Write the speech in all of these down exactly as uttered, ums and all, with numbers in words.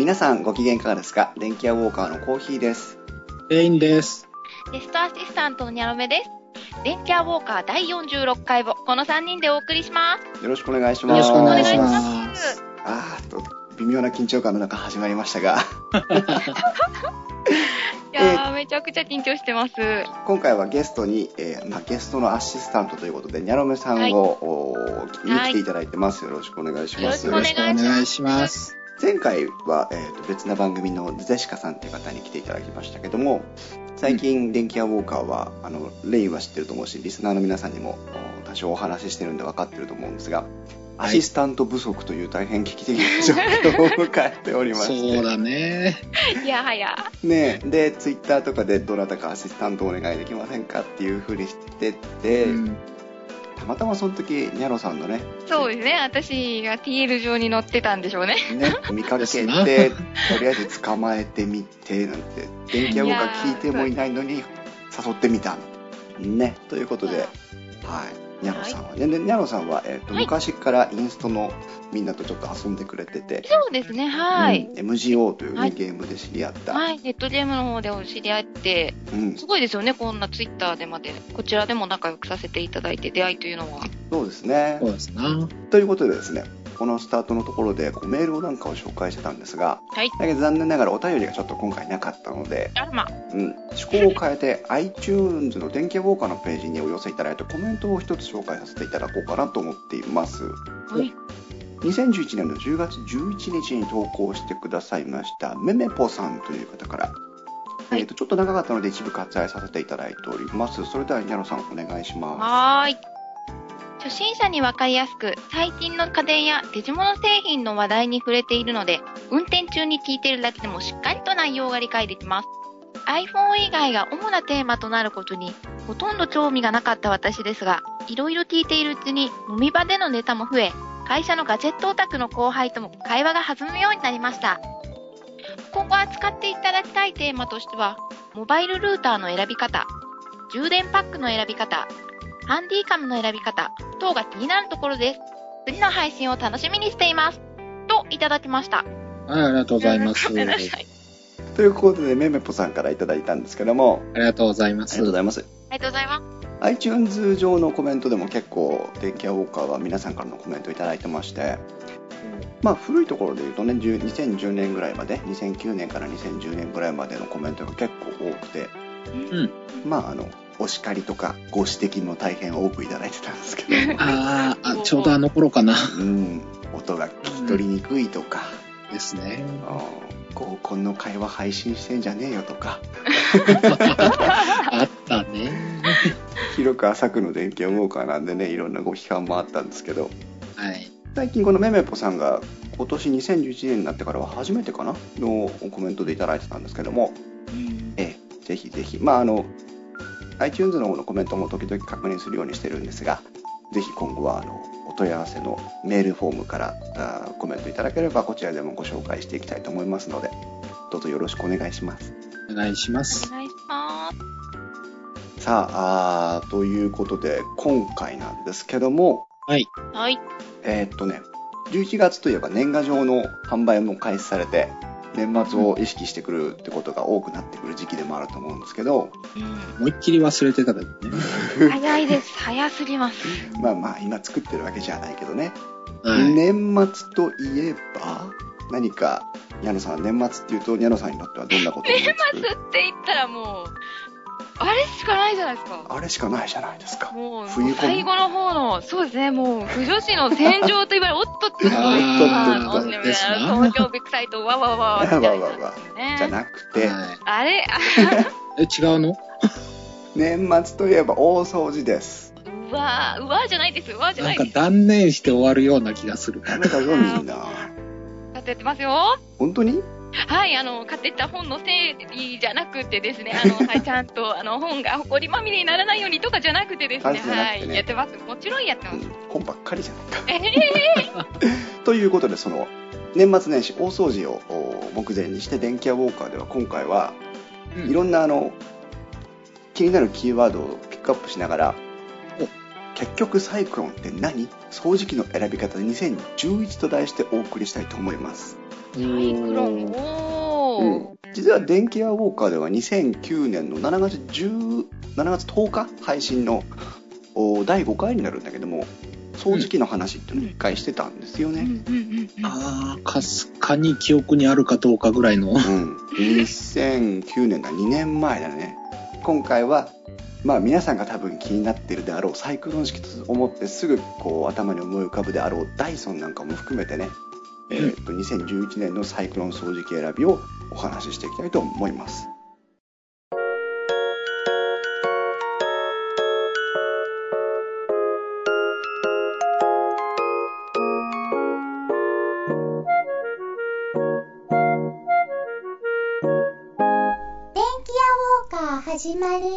皆さんご機嫌いかがですか？電気屋ウォーカーのコーヒーです。 レインです。 ゲストアシスタントのニャロメです。電気屋ウォーカーだいよんじゅうろっかいをこのさんにんでお送りします。 よろしくお願いします。 よろしくお願いします。 あーと微妙な緊張感の中始まりましたがいやー、めちゃくちゃ緊張してます。 今回はゲストに、えーまあ、ゲストのアシスタントということでニャロメさんを、はい、に来ていただいてます。よろしくお願いします。 よろしくお願いします。 前回は、えー、と別な番組のゼシカさんという方に来ていただきましたけども、最近、うん、電気屋ウォーカーはあのレインは知ってると思うし、リスナーの皆さんにも多少お話ししてるんで分かってると思うんですが、アシスタント不足という大変危機的な状況を迎えておりましてそうだねいやはやねえでツイッターとかでどなたかアシスタントお願いできませんかっていうふうにしてて、うん、たまたまその時ニャロさんのね、 そうですね、私が ティーエル 上に載ってたんでしょうねね見かけてとりあえず捕まえてみてなんて、電気屋ウォーカー聞いてもいないのに誘ってみたねということで、はい、ニャロさんはね、ニャロさんは、えーとはい、昔からインストのみんなとちょっと遊んでくれてて、 そうですね、はい、 うん、エムジーオー という、ねはい、ゲームで知り合った、 はい、ネットゲームの方で知り合って、うん、すごいですよね、こんなツイッターでまでこちらでも仲良くさせていただいて出会いというのは。 そうですね、 そうですね。 ということでですね、このスタートのところでこうメールをなんかを紹介してたんですが、 はい、 だけど残念ながらお便りがちょっと今回なかったので、 あらま、 うん、趣向を変えて iTunes の電気屋ウォーカーのページにお寄せいただいたコメントを一つ紹介させていただこうかなと思っています。 はい、 にせんじゅういちねんのじゅうがつじゅういちにちに投稿してくださいましためめぽさんという方から、はい、えーとちょっと長かったので一部割愛させていただいております。それではニャロさんお願いします。 はーい。初心者に分かりやすく最近の家電やデジモノ製品の話題に触れているので、運転中に聞いているだけでもしっかりと内容が理解できます。 iPhone 以外が主なテーマとなることにほとんど興味がなかった私ですが、いろいろ聞いているうちに飲み場でのネタも増え、会社のガジェットオタクの後輩とも会話が弾むようになりました。今後扱っていただきたいテーマとしては、モバイルルーターの選び方、充電パックの選び方、ハンディカムの選び方等が気になるところです。次の配信を楽しみにしていますといただきました。 はい、ありがとうございますということでめめぽさんからいただいたんですけども、 ありがとうございます。 ありがとうございます。 ありがとうございます。 iTunes 上のコメントでも結構電気屋ウォーカーは皆さんからのコメントをいただいてまして、まあ古いところで言うとね、にせんじゅうねんぐらいまで、にせんきゅうねんからにせんじゅうねんぐらいまでのコメントが結構多くて、 うん、 まああのお叱りとかご指摘も大変多くいただいてたんですけどああ、ちょうどあの頃かな、 うん、音が聞き取りにくいとか、 うん、ですね。 合コンの会話配信してんじゃねえよとかあったね。 広く浅くの電気屋ウォーカーなんでね、いろんなご批判もあったんですけど、 はい、 最近このめめぽさんが今年にせんじゅういちねんになってからは初めてかなのコメントでいただいてたんですけども、うん、えぜひぜひ、まああのiTunes の方のコメントも時々確認するようにしてるんですが、ぜひ今後はあのお問い合わせのメールフォームからあコメントいただければこちらでもご紹介していきたいと思いますので、どうぞよろしくお願いします。 お願いします。 お願いします。 さあ、あということで今回なんですけども、 はい、 はい、 えー、っとねじゅういちがつといえば年賀状の販売も開始されて、年末を意識してくるってことが多くなってくる時期でもあると思うんですけど、 うん、思いっきり忘れてたけどね早いです、早すぎます。 まあまあ今作ってるわけじゃないけどね、 はい、 年末といえば何かニャノさん、年末っていうとニャノさんにとってはどんなことを思いつく？ 年末って言ったらもうあれしかないじゃないですか。 あれしかないじゃないですか。 もう冬最後の方の、そうですね、もう不女子の戦場と言われるおっとっとっとっとっと東京ビッグサイトわわわわわわわじゃなくて、 あれえ違うの？ 年末といえば大掃除です。 うわうわじゃないです、うわじゃないです。 なんか断念して終わるような気がする。 なんかよみんなやってますよ。 本当に？ はい、あの買ってった本の整理じゃなくてですね、あの、はい、ちゃんとあの本が埃まみれにならないようにとかじゃなくてですね、ね、はい、やってます。もちろんやってます。うん、 本ばっかりじゃないか。えー、ということで、その年末年始大掃除を目前にして電気屋ウォーカーでは今回は、うん、いろんなあの気になるキーワードをピックアップしながら、結局サイクロンって何？掃除機の選び方にせんじゅういちと題してお送りしたいと思います。 サイクロン、おー、 うん、実は電気屋ウォーカーではにせんきゅうねんのしちがつじゅうしちがつとおか配信のだいごかいになるんだけども、掃除機の話っていうのをいっかいしてたんですよね。うんうんうんうん、ああ、かすかに記憶にあるかどうかぐらいの。うん。 にせんきゅうねんだ、にねんまえだね。今回は、まあ皆さんが多分気になっているであろうサイクロン式と思ってすぐこう頭に思い浮かぶであろうダイソンなんかも含めてね、うん、えー、っとにせんじゅういちねんのサイクロン掃除機選びをお話ししていきたいと思います。 始まるよ。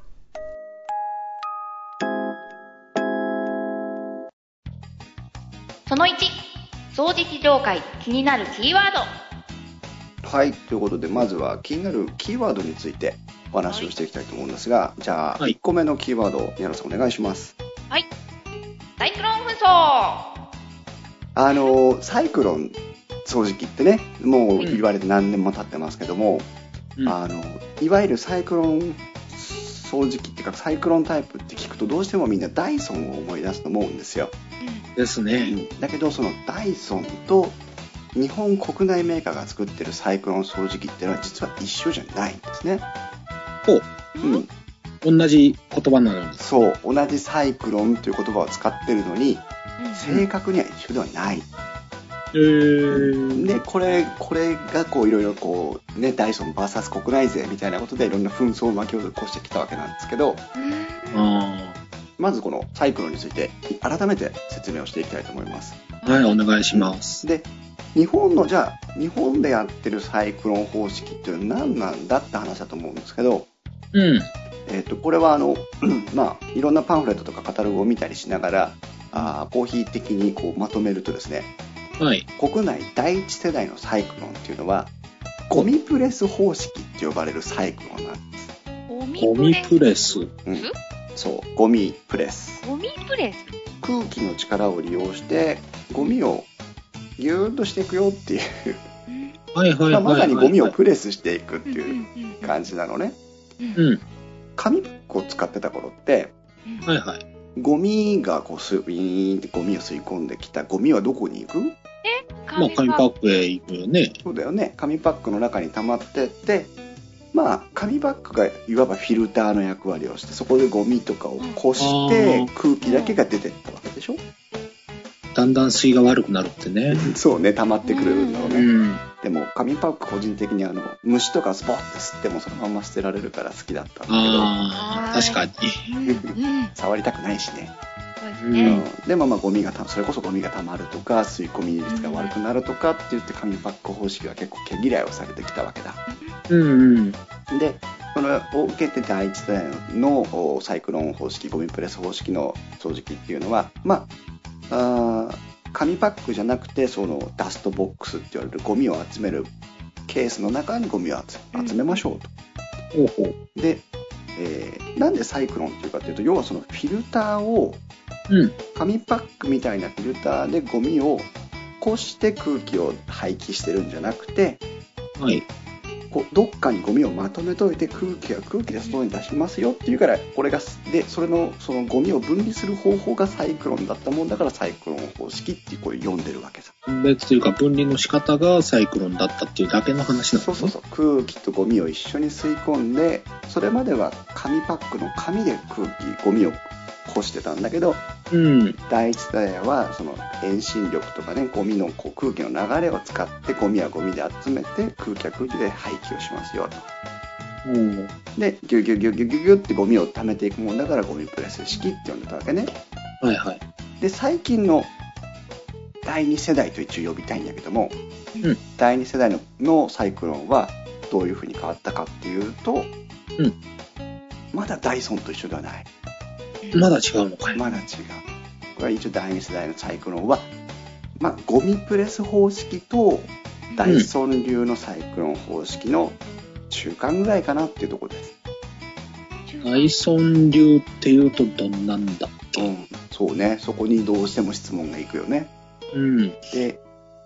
そのいち、掃除機業界気になるキーワード。はい、ということでまずは気になるキーワードについてお話をしていきたいと思うんですが、じゃあ、はい、いっこめのキーワードを宮野さんお願いします。 はい、サイクロン紛争。 あのサイクロン掃除機ってね、もう言われて何年も経ってますけども、うん、あのいわゆるサイクロン掃除機っていうかサイクロンタイプって聞くとどうしてもみんなダイソンを思い出すと思うんですよ。 ですね、 うん、だけどそのダイソンと日本国内メーカーが作ってるサイクロン掃除機っていうのは実は一緒じゃないんですね。 ほう、うん、同じ言葉なのに。 そう、同じサイクロンという言葉を使ってるのに、うん、正確には一緒ではない。 えー、 でこれこれがこういろいろこうねダイソン ブイエス 国内勢みたいなことでいろんな紛争を巻き起こしてきたわけなんですけど、あまずこのサイクロンについて改めて説明をしていきたいと思います。 はい、お願いします。 で日本のじゃあ日本でやってるサイクロン方式っていうのは何なんだって話だと思うんですけど、 うん、 えー、とこれはあの、まあ、いろんなパンフレットとかカタログを見たりしながらあコーヒー的にこうまとめるとですね、 はい、 国内第一世代のサイクロンっていうのはゴミプレス方式って呼ばれるサイクロンなんです。 ゴミプレス、うん、 そうゴミプレスゴミプレス空気の力を利用してゴミをギューッとしていくよっていうはいはいはい、はい、 まさにゴミをプレスしていくっていう感じなのね。 うん、 紙パックを使ってた頃って、 はいはい、 ゴミがこうスイーンってゴミを吸い込んできたゴミはどこに行く？ え、 まあ紙パックへ行くよね。 そうだよね。紙パックの中に溜まってって、まあ紙パックがいわばフィルターの役割をして、そこでゴミとかをこして空気だけが出てったわけでしょ。 だんだん水が悪くなるってね。 そうね、溜まってくるんだろうね。 うん、 でも紙パック個人的にあの虫とかスポッて吸ってもそのまま捨てられるから好きだったんだけど、 あ確かに触りたくないしね。 そうですね。 うん、でもまあゴミがたそれこそゴミが溜まるとか吸い込み率が悪くなるとかって言って紙パック方式は結構毛嫌いをされてきたわけだ。 うんうん、 でそれを受けて第一世代のサイクロン方式ゴミプレス方式の掃除機っていうのはまああ紙パックじゃなくてそのダストボックスって言われるゴミを集めるケースの中にゴミを集めましょうと。 ほうほう。 で、えー、なんでサイクロンっていうかというと要はそのフィルターを、 うん、 紙パックみたいなフィルターでゴミをこして空気を排気してるんじゃなくて、 はい、 こうどっかにゴミをまとめといて空気は空気で外に出しますよっていうからこれがでそれのそのゴミを分離する方法がサイクロンだったもんだからサイクロン方式ってこう呼んでるわけさ。 分別というか分離の仕方がサイクロンだったっていうだけの話なんですね。 そうそうそう空気とゴミを一緒に吸い込んでそれまでは紙パックの紙で空気ゴミをこしてたんだけど、 うん、 第一世代はその遠心力とかねゴミのこう空気の流れを使ってゴミはゴミで集めて空気は空気で排気をしますよと。 うん、 でギュギュギュギュギュギュってゴミを溜めていくもんだからゴミプレス式って呼んでたわけね。 はいはい。 で最近のだいに世代と一応呼びたいんだけども、 うん、 だいに世代 の, のサイクロンはどういうふうに変わったかっていうと、 うん、 まだダイソンと一緒ではない。 まだ違うのかい。 まだ違う。これは一応だいに世代のサイクロンは、まあ、ゴミプレス方式とダイソン流のサイクロン方式の中間ぐらいかなっていうところです。 ダイソン流っていうとどんなんだっけ？ うん、そうね。そこにどうしても質問がいくよね。 うん、 で、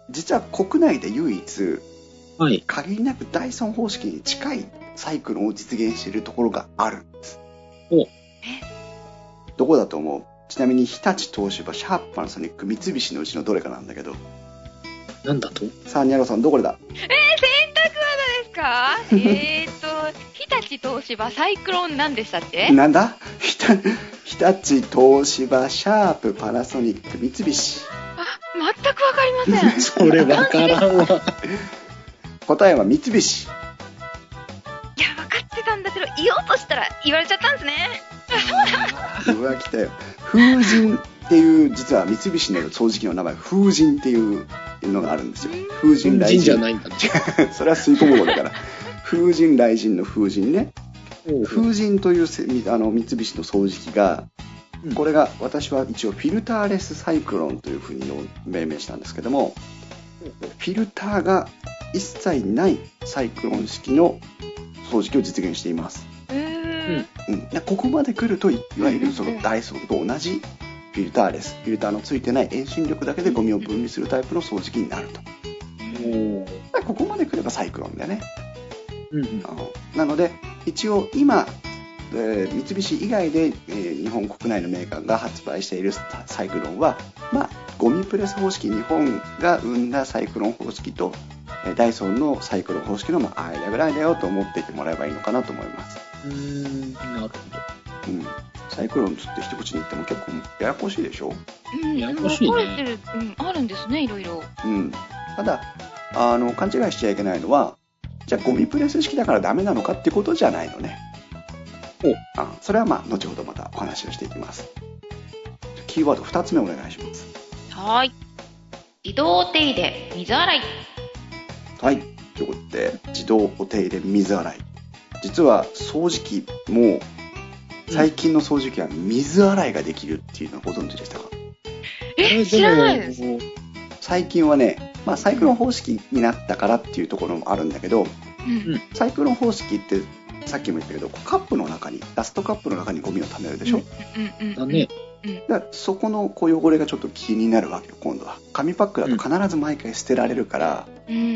実は国内で唯一、 はい。 限りなくダイソン方式に近いサイクロンを実現しているところがあるんです。 お。 どこだと思う？ちなみに日立、東芝、シャープ、パナソニック、三菱のうちのどれかなんだけど。 なんだと？ さあ、ニャロさん、どこだ？ えー、選択は何ですか？えーっと、日立、東芝、サイクロンなんでしたっけ？ なんだ？日立、東芝、シャープ、パナソニック、三菱。 あ、全くわかりません。 それわからんわ。 答えは三菱。 いや、分かってたんだけど、言おうとしたら言われちゃったんですね。 うわ、来たよ。風神っていう、実は三菱の掃除機の名前、風神っていうのがあるんですよ。風神雷神。 じゃないんだね。 それは吸い込むものだから。風神雷神の風神ね。風神というあの三菱の掃除機が、うん、これが私は一応フィルターレスサイクロンというふうに命名したんですけども、フィルターが一切ないサイクロン式の掃除機を実現しています。うんうん、ここまで来るといわゆるそのダイソンと同じフィルターレス、フィルターのついてない遠心力だけでゴミを分離するタイプの掃除機になると。おここまで来ればサイクロンだよね。うんうん、あのなので一応今、えー、三菱以外で、えー、日本国内のメーカーが発売しているサイクロンは、まあ、ゴミプレス方式、日本が生んだサイクロン方式と、えー、ダイソンのサイクロン方式の、まあ、間ぐらいだよと思っていてもらえばいいのかなと思います。 うーん、なるほど。 うん、サイクロンつって一口に言っても結構ややこしいでしょ。 うん、ややこしいね。うん、あるんですね、いろいろ。 うん、ただあの勘違いしちゃいけないのは、じゃあゴミプレス式だからダメなのかってことじゃないのね。おあそれはまあ後ほどまたお話をしていきます。キーワードふたつめお願いします。 はい。自動お手入れ水洗い。 はい。ということで自動お手入れ水洗い。実は掃除機も最近の掃除機は水洗いができるっていうのをご存知でしたか？ え、知らないです。 最近はね、まあ、サイクロン方式になったからっていうところもあるんだけど、うん、サイクロン方式ってさっきも言ったけどカップの中にダストカップの中にゴミを溜めるでしょ。 だね。 だからそこのこう汚れがちょっと気になるわけよ。今度は紙パックだと必ず毎回捨てられるから、うんうんうん、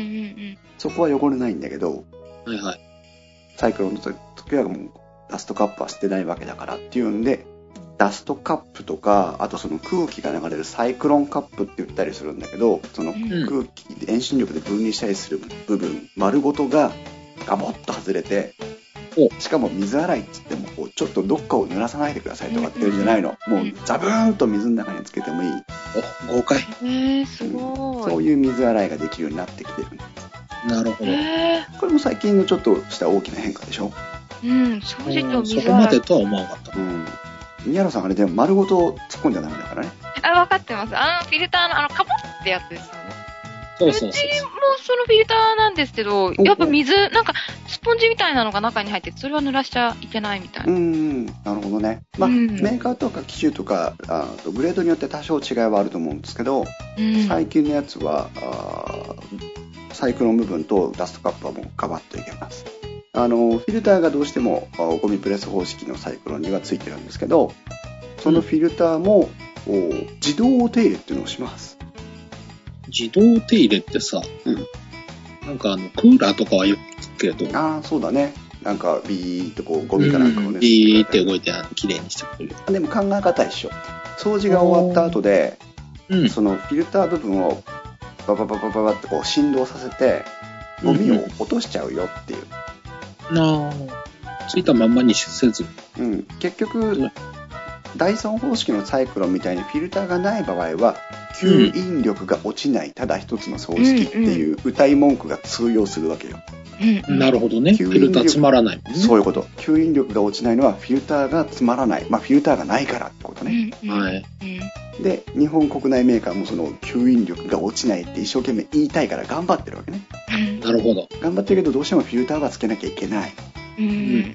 そこは汚れないんだけど、はいはい、サイクロンの時はもうダストカップは捨てないわけだからっていうんで、ダストカップとか、あとその空気が流れるサイクロンカップって言ったりするんだけど、その空気で遠心力で分離したりする部分丸ごとがガボッと外れて、しかも水洗いって言ってもこうちょっとどっかを濡らさないでくださいとかって言うんじゃないの。もうザブーンと水の中につけてもいい。 お、豪快。 へー、すごい、 うん。そういう水洗いができるようになってきてるんです。 なるほど。 これも最近のちょっとした大きな変化でしょ。 うん、掃除と水洗い。 そこまでとは思わなかった。うん。 宮野さんあれでも丸ごと突っ込んじゃダメだからね。 あ、分かってます。あのフィルターのあのカポッってやつですよね。 そうそうそう。うちもそのフィルターなんですけど、やっぱ水、なんかスポンジみたいなのが中に入ってて、それは濡らしちゃいけないみたいな。 うん、なるほどね。まあ、うん、メーカーとか機種とかあとグレードによって多少違いはあると思うんですけど、うん、最近のやつはあサイクロン部分とダストカップはもうガバッといけます。あのフィルターがどうしてもゴミプレス方式のサイクロンにはついてるんですけど、そのフィルターも、うん、自動お手入れっていうのをします。 自動手入れってさ、うん、なんかあのクーラーとかはよく聞くけど、 ああそうだね、なんかビーってこうゴミかなんかをね、 うん、ビーって動いてきれいにしてくれる。 でも考え方一緒。掃除が終わった後で、うん、そのフィルター部分をババババババってこう振動させてゴミを落としちゃうよっていう。 うんうん、ああ、ついたまんまにせず、 うん、結局、うん、ダイソン方式のサイクロンみたいにフィルターがない場合は吸引力が落ちない、ただ一つの掃除機っていう歌い文句が通用するわけよ。 うん、なるほどね。フィルター詰まらないもんね。 そういうこと。吸引力が落ちないのはフィルターが詰まらない。まあフィルターがないからってことね。 はい。 で、日本国内メーカーもその吸引力が落ちないって一生懸命言いたいから頑張ってるわけね。 なるほど。 頑張ってるけどどうしてもフィルターはつけなきゃいけない。うん、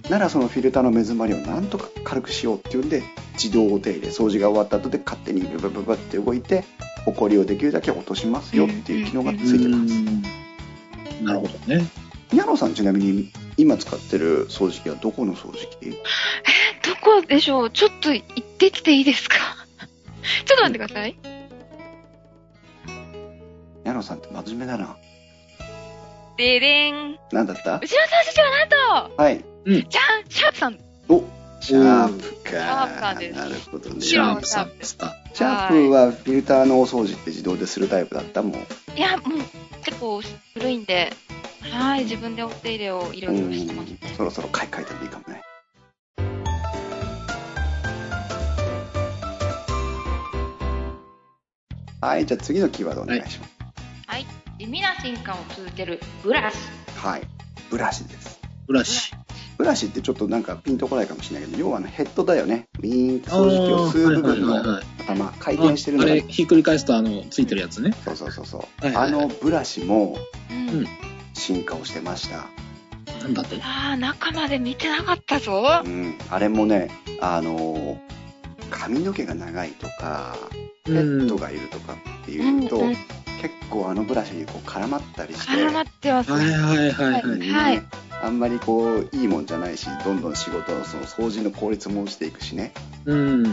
ならそのフィルターの目詰まりをなんとか軽くしようっていうんで、自動お手入れ、掃除が終わった後で勝手にブブブブって動いてホコリをできるだけ落としますよっていう機能がついてます。 うん、なるほどね。 宮野さん、ちなみに今使ってる掃除機はどこの掃除機？えー、 どこでしょう。ちょっと行ってきていいですか？ちょっと待ってください。 宮野野さんって真面目だな。 ででん。 なんだった？ うちのさん師匠はなんと、 はい。 うん。 じゃん、シャープさん。 お、シャープか。 シャープさんです。 なるほどね。 シャープさんでした。 シャープはフィルターのお掃除って自動でするタイプだったもん。 いや、もう結構古いんで、はい、自分でお手入れをいろいろしてますね。 そろそろ買い替えてもいいかもね。はい、じゃあ次のキーワードお願いします。 はい、はい、地味な進化を続けるブラシ。 はい、ブラシです。 ブラシ。 ブラシってちょっとなんかピンとこないかもしれないけど、要はヘッドだよね。ウィーンって掃除機を吸う部分の頭、回転してるのが、 あれひっくり返すとあのついてるやつね。 そうそうそうそう、 はいはいはい、 あのブラシもうん進化をしてました。 なんだって？ ああ、中まで見てなかったぞ。 うん、あれもね、あの髪の毛が長いとかペットがいるとかっていうと、うんうん、結構あのブラシにこう絡まったりして、 絡まってますね。 はいはいはいはい、 ね、はい、あんまりこういいもんじゃないし、どんどん仕事のその掃除の効率も落ちていくしね、 うん、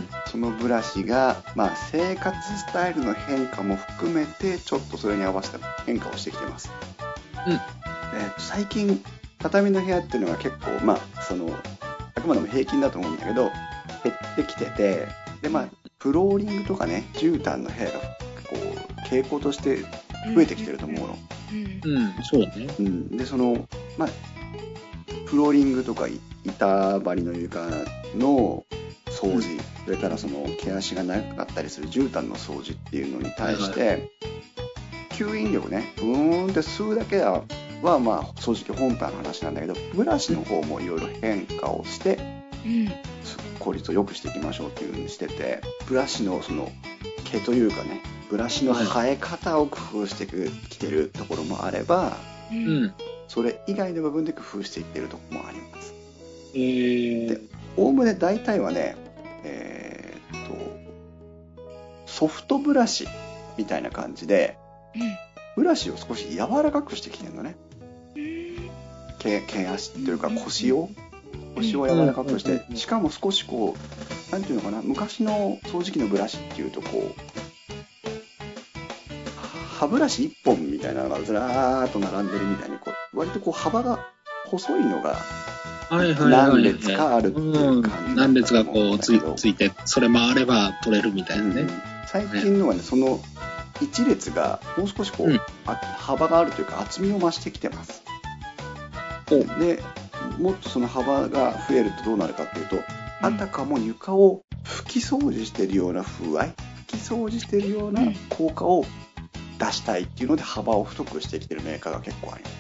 そのブラシが、まあ、生活スタイルの変化も含めてちょっとそれに合わせた変化をしてきてます。 うん、 で最近畳の部屋っていうのが結構、まあそのあくまでも平均だと思うんだけど減ってきてて、でまあフローリングとかね、絨毯の部屋がこう傾向として増えてきてると思うの。 うん、うん、そうね。 うん、でそのまあフローリングとか板張りの床の掃除、うん、それからその毛足が長かったりする絨毯の掃除っていうのに対して、はいはい、吸引力ね、ブーンって吸うだけははまあ掃除機本体の話なんだけど、ブラシの方もいろいろ変化をして、うん、効率を良くしていきましょうっていう風にしてて、ブラシのその毛というかね、ブラシの生え方を工夫してきてるところもあれば、うん、それ以外の部分で工夫していってるところもあります。 えー、 で、おおむね大体はね、えー、っとソフトブラシみたいな感じで、うん、ブラシを少し柔らかくしてきてるのね。毛, 毛足というか腰を腰を柔らかくして、しかも少しこうなんていうのかな、昔の掃除機のブラシっていうとこう歯ブラシいっぽんみたいなのがずらーっと並んでるみたいに、こう割とこう幅が細いのが何列かあるっていう感じ、 何列がこう つ, いついてそれ回れば取れるみたいなね、うん、 最近のはね、そのいち列がもう少しこう、うん、幅があるというか厚みを増してきてます。でもっとその幅が増えるとどうなるかっていうと、あたかも床を拭き掃除してるような風合い、拭き掃除してるような効果を出したいっていうので幅を太くしてきてるメーカーが結構あります。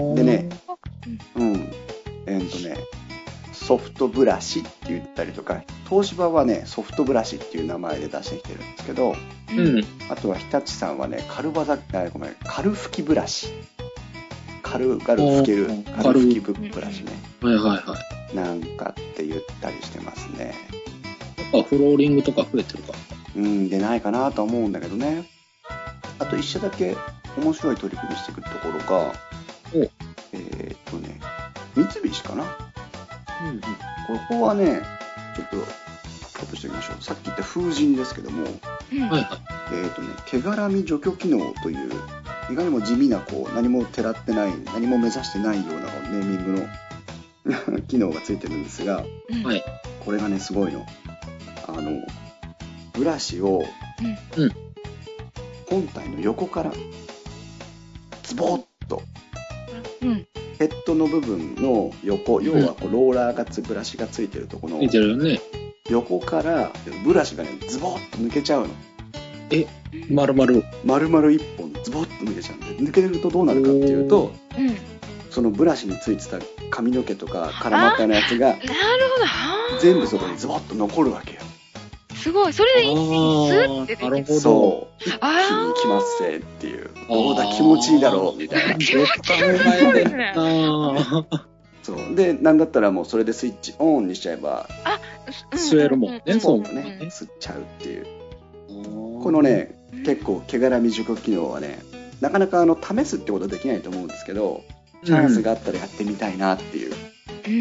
でね、うん、えー、っとね、ソフトブラシって言ったりとか、東芝はねソフトブラシっていう名前で出してきてるんですけど、うん、あとは日立さんはねカルバザごめんカル拭きブラシ、軽々拭ける軽拭きブラシね、 はいはいはい、 なんかって言ったりしてますね。 やっぱフローリングとか増えてるか、 うんでないかなとは思うんだけどね。あと一社だけ面白い取り組みしてくるところが、おえー、っとね三菱かな、うんうん、ここはねちょっとカットしておきましょう。さっき言った風神ですけども、うんはいはい、えー、っとね毛絡み除去機能という意外にも地味なこう何もてらってない、何も目指してないようなネーミングの機能がついてるんですが、はい、これがねすごいの。あのブラシを、うん、本体の横からズボッと、うん、ヘッドの部分の横、要はこうローラーがつブラシがついてるところの、ね、横からブラシがねズボッと抜けちゃうの。 え、丸々 丸々一本ズボッと抜けちゃうんで、抜けるとどうなるかっていうと、うん、そのブラシについてた髪の毛とか絡まったやつがなるほど全部そこにズボッと残るわけよ。 すごい、それで一気にスッて出てきて、 そう一気にきますせっていう、どうだ気持ちいいだろうみたいな。 気持ちいいですね。 そうで、なんだったらもうそれでスイッチオンにしちゃえばあ、 吸えるもんね、 うん、そうね、吸っちゃうっていう。このね結構毛絡み除去機能はね、なかなかあの試すってことはできないと思うんですけど、チャンスがあったらやってみたいなっていう、 うん、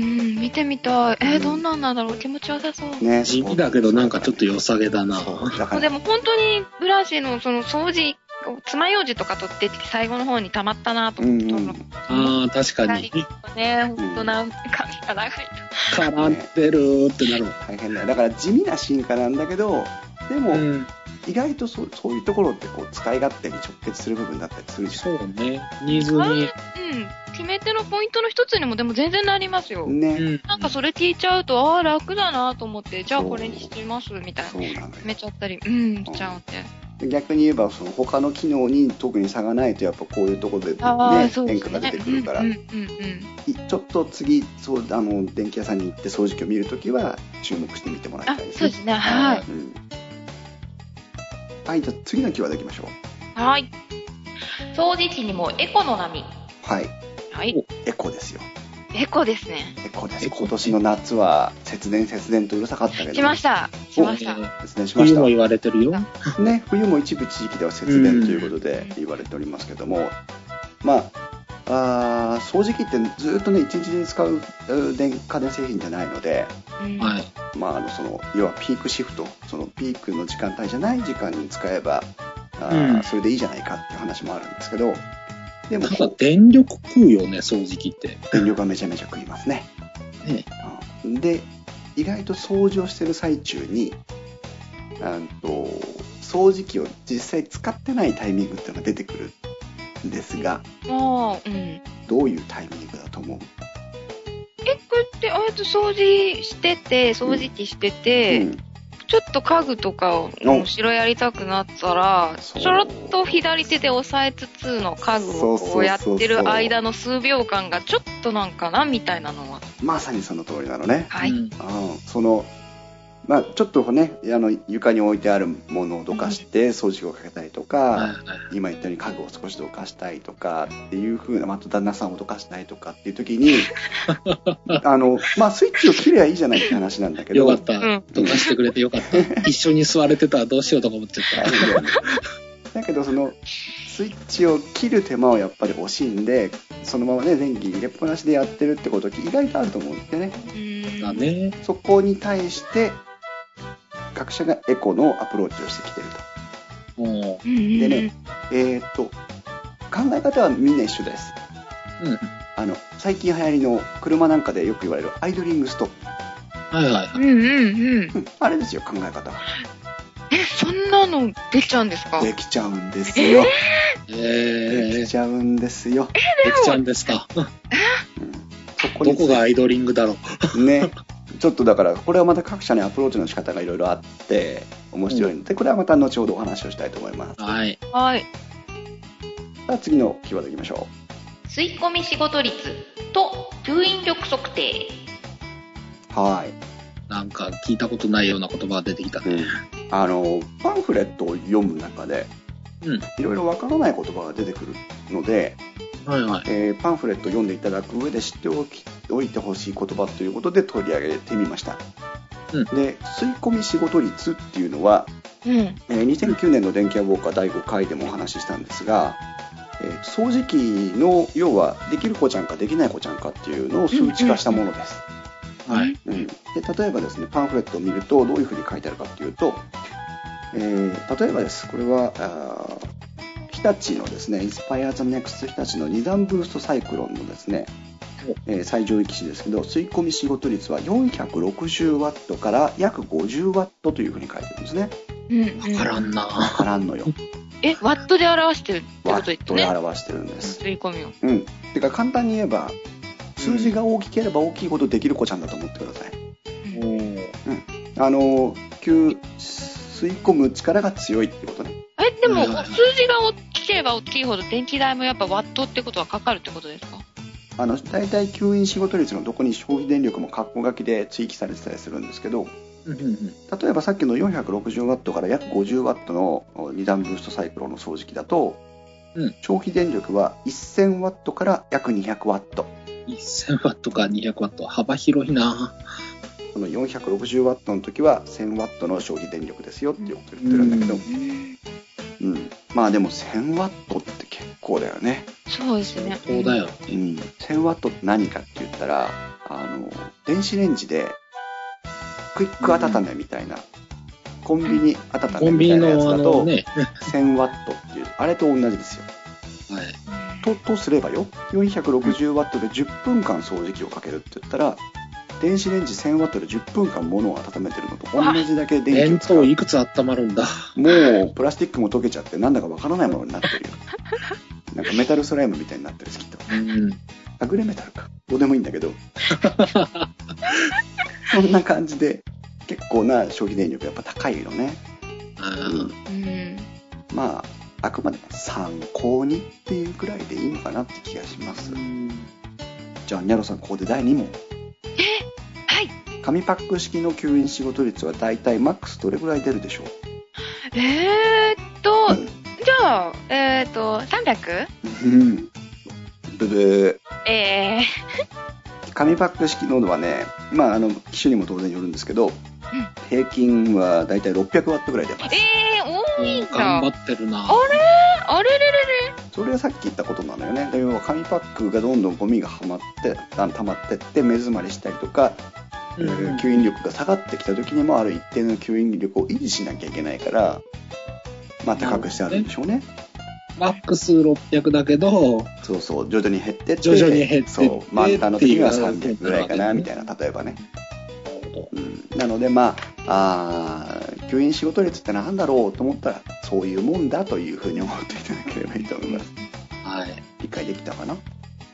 見てみたい。えー、どんなんなんだろう。気持ちよさそう。 ね、 地味だけどなんかちょっと良さげだな。 だからでも本当にブラシのその掃除、爪楊枝とか取ってきて最後の方に溜まったなと思って。うんうん、 ああ、確かに。 ね、ほんとなんか髪が長いと。絡んでるーってなる。 大変だよ。だから地味な進化なんだけど、でも、うん、意外とそう、そういうところってこう使い勝手に直結する部分だったりするじゃん。 そうね。ニーズに。うん。 決め手のポイントの一つにもでも全然なりますよ。 ね。 なんかそれ聞いちゃうと、ああ、楽だなと思って、じゃあこれにしますみたいな。そうなのよ。決めちゃったり、うん、しちゃうんで。 逆に言えば、その他の機能に特に差がないと、やっぱこういうところでね、ね変化が出てくるから、うんうんうんうん、ちょっと次、そう、あの、電気屋さんに行って掃除機を見るときは、注目してみてもらいたいですね。 そうですね、はい。うんはい、じゃあ次のキーワードいきましょう。はい。掃除機にもエコの波。 はい。 はい。 エコですよ。 エコですね。 エコです。今年の夏は節電節電とうるさかったけど。 しました。しました。 節電しました。 冬も言われてるよ。 ね、冬も一部地域では節電ということで言われておりますけども、まあ、あ掃除機ってずっとね、一日に使う電家電製品じゃないので、 はい。 まあ、あのその要はピークシフト、そのピークの時間帯じゃない時間に使えば、あうん、それでいいじゃないかっていう話もあるんですけど、 でもただ電力食うよね、掃除機って。 電力はめちゃめちゃ食いますね。ね、うん、で、意外と掃除をしてる最中に、あと掃除機を実際使ってないタイミングっていうのが出てくるんですが、 あ、うん、 どういうタイミングだと思う？ え、こうやってああやって掃除してて、掃除機してて、うんうん、ちょっと家具とかを後ろやりたくなったら、ちょろっと左手で押さえつつの家具をこうやってる間の数秒間がちょっとなんかなみたいなのは。 まさにその通りなのね。 はい。うん、 その、まあ、ちょっとね、あの床に置いてあるものをどかして掃除機をかけたりとか、うん、今言ったように家具を少しどかしたいとかっていう風な、また旦那さんをどかしたいとかっていう時にあの、まあ、スイッチを切ればいいじゃないって話なんだけど。 よかった。どかしてくれてよかった。一緒に座れてたらどうしようとか思っちゃった。 だけどそのスイッチを切る手間をやっぱり惜しんで、そのままね電気入れっぱなしでやってるってこと意外とあると思うんですよね。 だね。 そこに対して各社がエコのアプローチをしてきてると。 おでね、えー、っと考え方はみんな一緒です。 うん、 あの最近流行りの車なんかでよく言われるアイドリングストップ。 はいはいはい。 うんうんうん。 あれですよ、考え方は。 え、そんなのできちゃうんですか？ できちゃうんですよ。 えー、 できちゃうんですよ。 できちゃうんですか。 え、うん、 そこどこがアイドリングだろう。ね。ちょっとだからこれはまた各社にアプローチの仕方がいろいろあって面白いので、うん、これはまた後ほどお話をしたいと思います。 はいはい。 さあ次のキーワードいきましょう。吸い込み仕事率と吸引力測定。 はい。 なんか聞いたことないような言葉が出てきたね。うん、 あのパンフレットを読む中で、 うん、 いろいろわからない言葉が出てくるので。 はいはい、 えー、パンフレットを読んでいただく上で知っておきおいてほしい言葉ということで取り上げてみました。 うん、 で吸い込み仕事率っていうのは、 うん、 えー、にせんきゅうねんの電気屋ウォーカーだいごかいでもお話ししたんですが、えー、掃除機の要はできる子ちゃんかできない子ちゃんかっていうのを数値化したものです。 はいうん、で例えばですね、パンフレットを見るとどういうふうに書いてあるかっていうと、えー、例えばです、これはあ日立のですね、インスパイアザネクスト日立のに段ブーストサイクロンのですね、えー、最上位機種ですけど、吸い込み仕事率は よんひゃくろくじゅうワット から約 ごじゅうワット というふうに書いてるんですね。 うん、 わからんな。 わからんのよ。 え、ワットで表してるってことですね。 ワットで表してるんです。 吸い込みを。 うん。てか簡単に言えば、数字が大きければ大きいほどできる子ちゃんだと思ってください。 うん。うん、 あの、吸い込む力が強いってことね。 え、でも、数字が大きければ大きいほど電気代もやっぱワットってことはかかるってことですか？ あの、大体吸引仕事率のどこに消費電力も括弧書きで追記されてたりするんですけど、例えばさっきの よんひゃくろくじゅうワット から約 ごじゅうワット のに段ブーストサイクロンの掃除機だと、 うん、 消費電力は せんワット から約 にひゃくワット。 せんワット からにひゃくワット、幅広いな。 この よんひゃくろくじゅうワット の時は せんワット の消費電力ですよっていうことを言ってるんだけど、うんうん、まあでも せんワット って結構だよね。 そうですね。 そうだよ、 うん、せんワット って何かって言ったら、あの電子レンジでクイック温めみたいな、うん、コンビニ温めみたいなやつだと、ね、せんワットっていう、あれと同じですよ。はい。と、とすればよ、よんひゃくろくじゅうワットでじゅっぷんかん掃除機をかけるって言ったら、電子レンジせんワットでじゅっぷんかん物を温めてるのと同じだけ電気を使う。 弁当いくつ温まるんだ。 もうプラスチックも溶けちゃってなんだかわからないものになってるよ。なんかメタルスライムみたいになってるし、きっと。うん。はぐれメタルか。どうでもいいんだけど。そんな感じで結構な消費電力やっぱ高いよね。うん。まああくまでも参考にっていうくらいでいいのかなって気がします。じゃあニャロさん、ここでだいに問。 えはい。 紙パック式の吸引仕事率はだいたいマックスどれぐらい出るでしょう？ えーっと、うん、じゃあえーっとさんびゃく？うん。 ブブー。えー。紙パック式のはね、まああの機種にも当然よるんですけど、うん、平均はだいたいろっぴゃくワットぐらい出ます。 えー、多いんだ。 頑張ってるな。 あれあれれれれ。 それはさっき言ったことなのよね。要は紙パックがどんどんゴミがはまって溜まってって目詰まりしたりとか、うん、吸引力が下がってきた時にもある一定の吸引力を維持しなきゃいけないから、まあ高くしてあるんでしょうね。 マックスろっぴゃくだけど、 そうそう徐々に減ってって、 徐々に減ってって、 そう満タンの時にはさんびゃくぐらいかなみたいな、例えばね。うん、なのでまあ、あ吸引仕事率ってなんだろうと思ったらそういうもんだというふうに思っていただければいいと思います。はい。理解できたかな？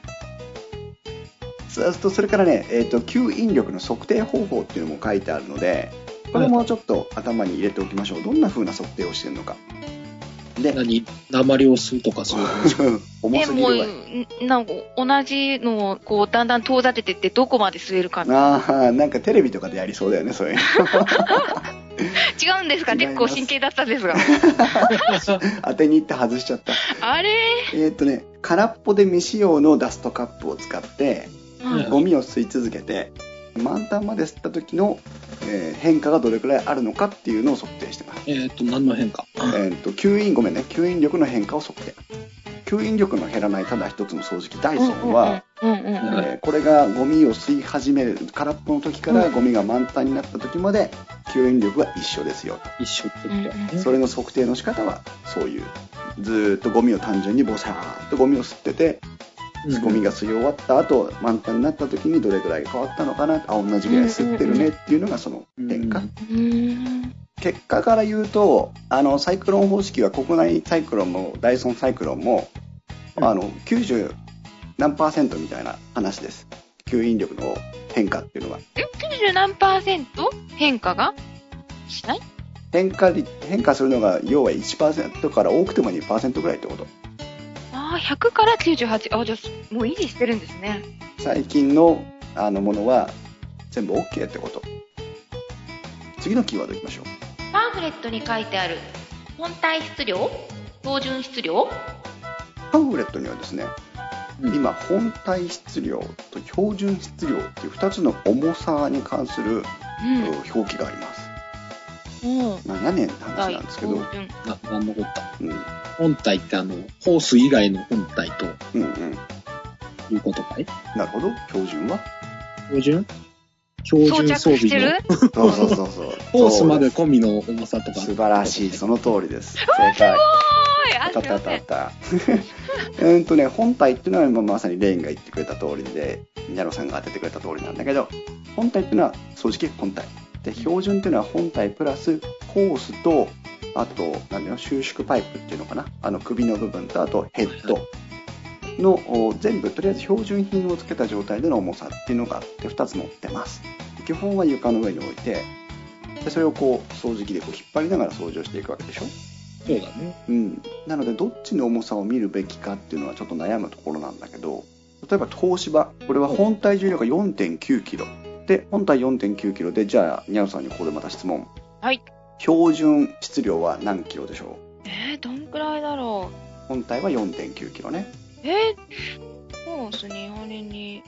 それからね、えーと、吸引力の測定方法っていうのも書いてあるので、これもちょっと頭に入れておきましょう。どんな風な測定をしてるのか。 で、何？鉛を吸うとかそういう話。 重すぎるわ。 え、もうなんか同じのをこうだんだん遠ざけてってどこまで吸えるかみたいな。 ああ、なんかテレビとかでやりそうだよね、そういうの。 違うんですか？結構真剣だったんですが。 当てに行って外しちゃった。 あれ？ えっとね、空っぽで未使用のダストカップを使って、うん、ゴミを吸い続けて満タンまで吸った時の、えー、変化がどれくらいあるのかっていうのを測定してます。 えっと何の変化？ えっと吸引ごめんね吸引力の変化を測定。吸引力の減らないただ一つの掃除機ダイソンは、これがゴミを吸い始める空っぽの時からゴミが満タンになった時まで吸引力が一緒ですよ。 一緒ってことだね。 それの測定の仕方はそういうずーっとゴミを単純にボサーンとゴミを吸ってて、ゴミが吸い終わった後満タンになった時にどれぐらい変わったのかな、あ同じぐらい吸ってるねっていうのがその変化。結果から言うとあのサイクロン方式は国内サイクロンもダイソンサイクロンもあのきゅうじゅう何パーセントみたいな話です。吸引力の変化っていうのはえきゅうじゅう何パーセント変化がしない？ 変化変化するのが要は いちパーセント から多くても にパーセント ぐらいってこと。 ああひゃくからきゅうじゅうはち、あじゃあもう維持してるんですね。 最近のあのものは全部 OK ってこと。次のキーワードいきましょう。 パンフレットに書いてある本体質量、標準質量。 パンフレットにはですね、うん、今本体質量と標準質量っていうふたつの重さに関する、うん、表記があります。うん、なんやねんって話なんですけど、ななんのこった、うん、本体ってあのホース以外の本体と、うんうん、いうことかい？ なるほど。標準は標準標準装備のそうそうそうそうホースまで込みの重さとか。 素晴らしい、その通りです。正解。あったあったあったあった。うんとね、本体っていうのはまさにレインが言ってくれた通りで、ニャロさんが当ててくれた通りなんだけど、本体っていうのは掃除機本体で、標準っていうのは本体プラスホースと、あと何の収縮パイプっていうのかな、あの首の部分とあとヘッドの全部とりあえず標準品をつけた状態での重さっていうのがあってふたつ持ってます。基本は床の上に置いて、でそれをこう掃除機でこう引っ張りながら掃除をしていくわけでしょ。 そうだね。 うん。なのでどっちの重さを見るべきかっていうのはちょっと悩むところなんだけど、例えば東芝、これは本体重量が よんてんきゅうキロで、本体 よんてんきゅうキロで、じゃあニャオさんにここでまた質問。 はい。 標準質量は何キロでしょう？えー、どんくらいだろう？本体は よんてんきゅうキロね。 えー、ホースにあれに、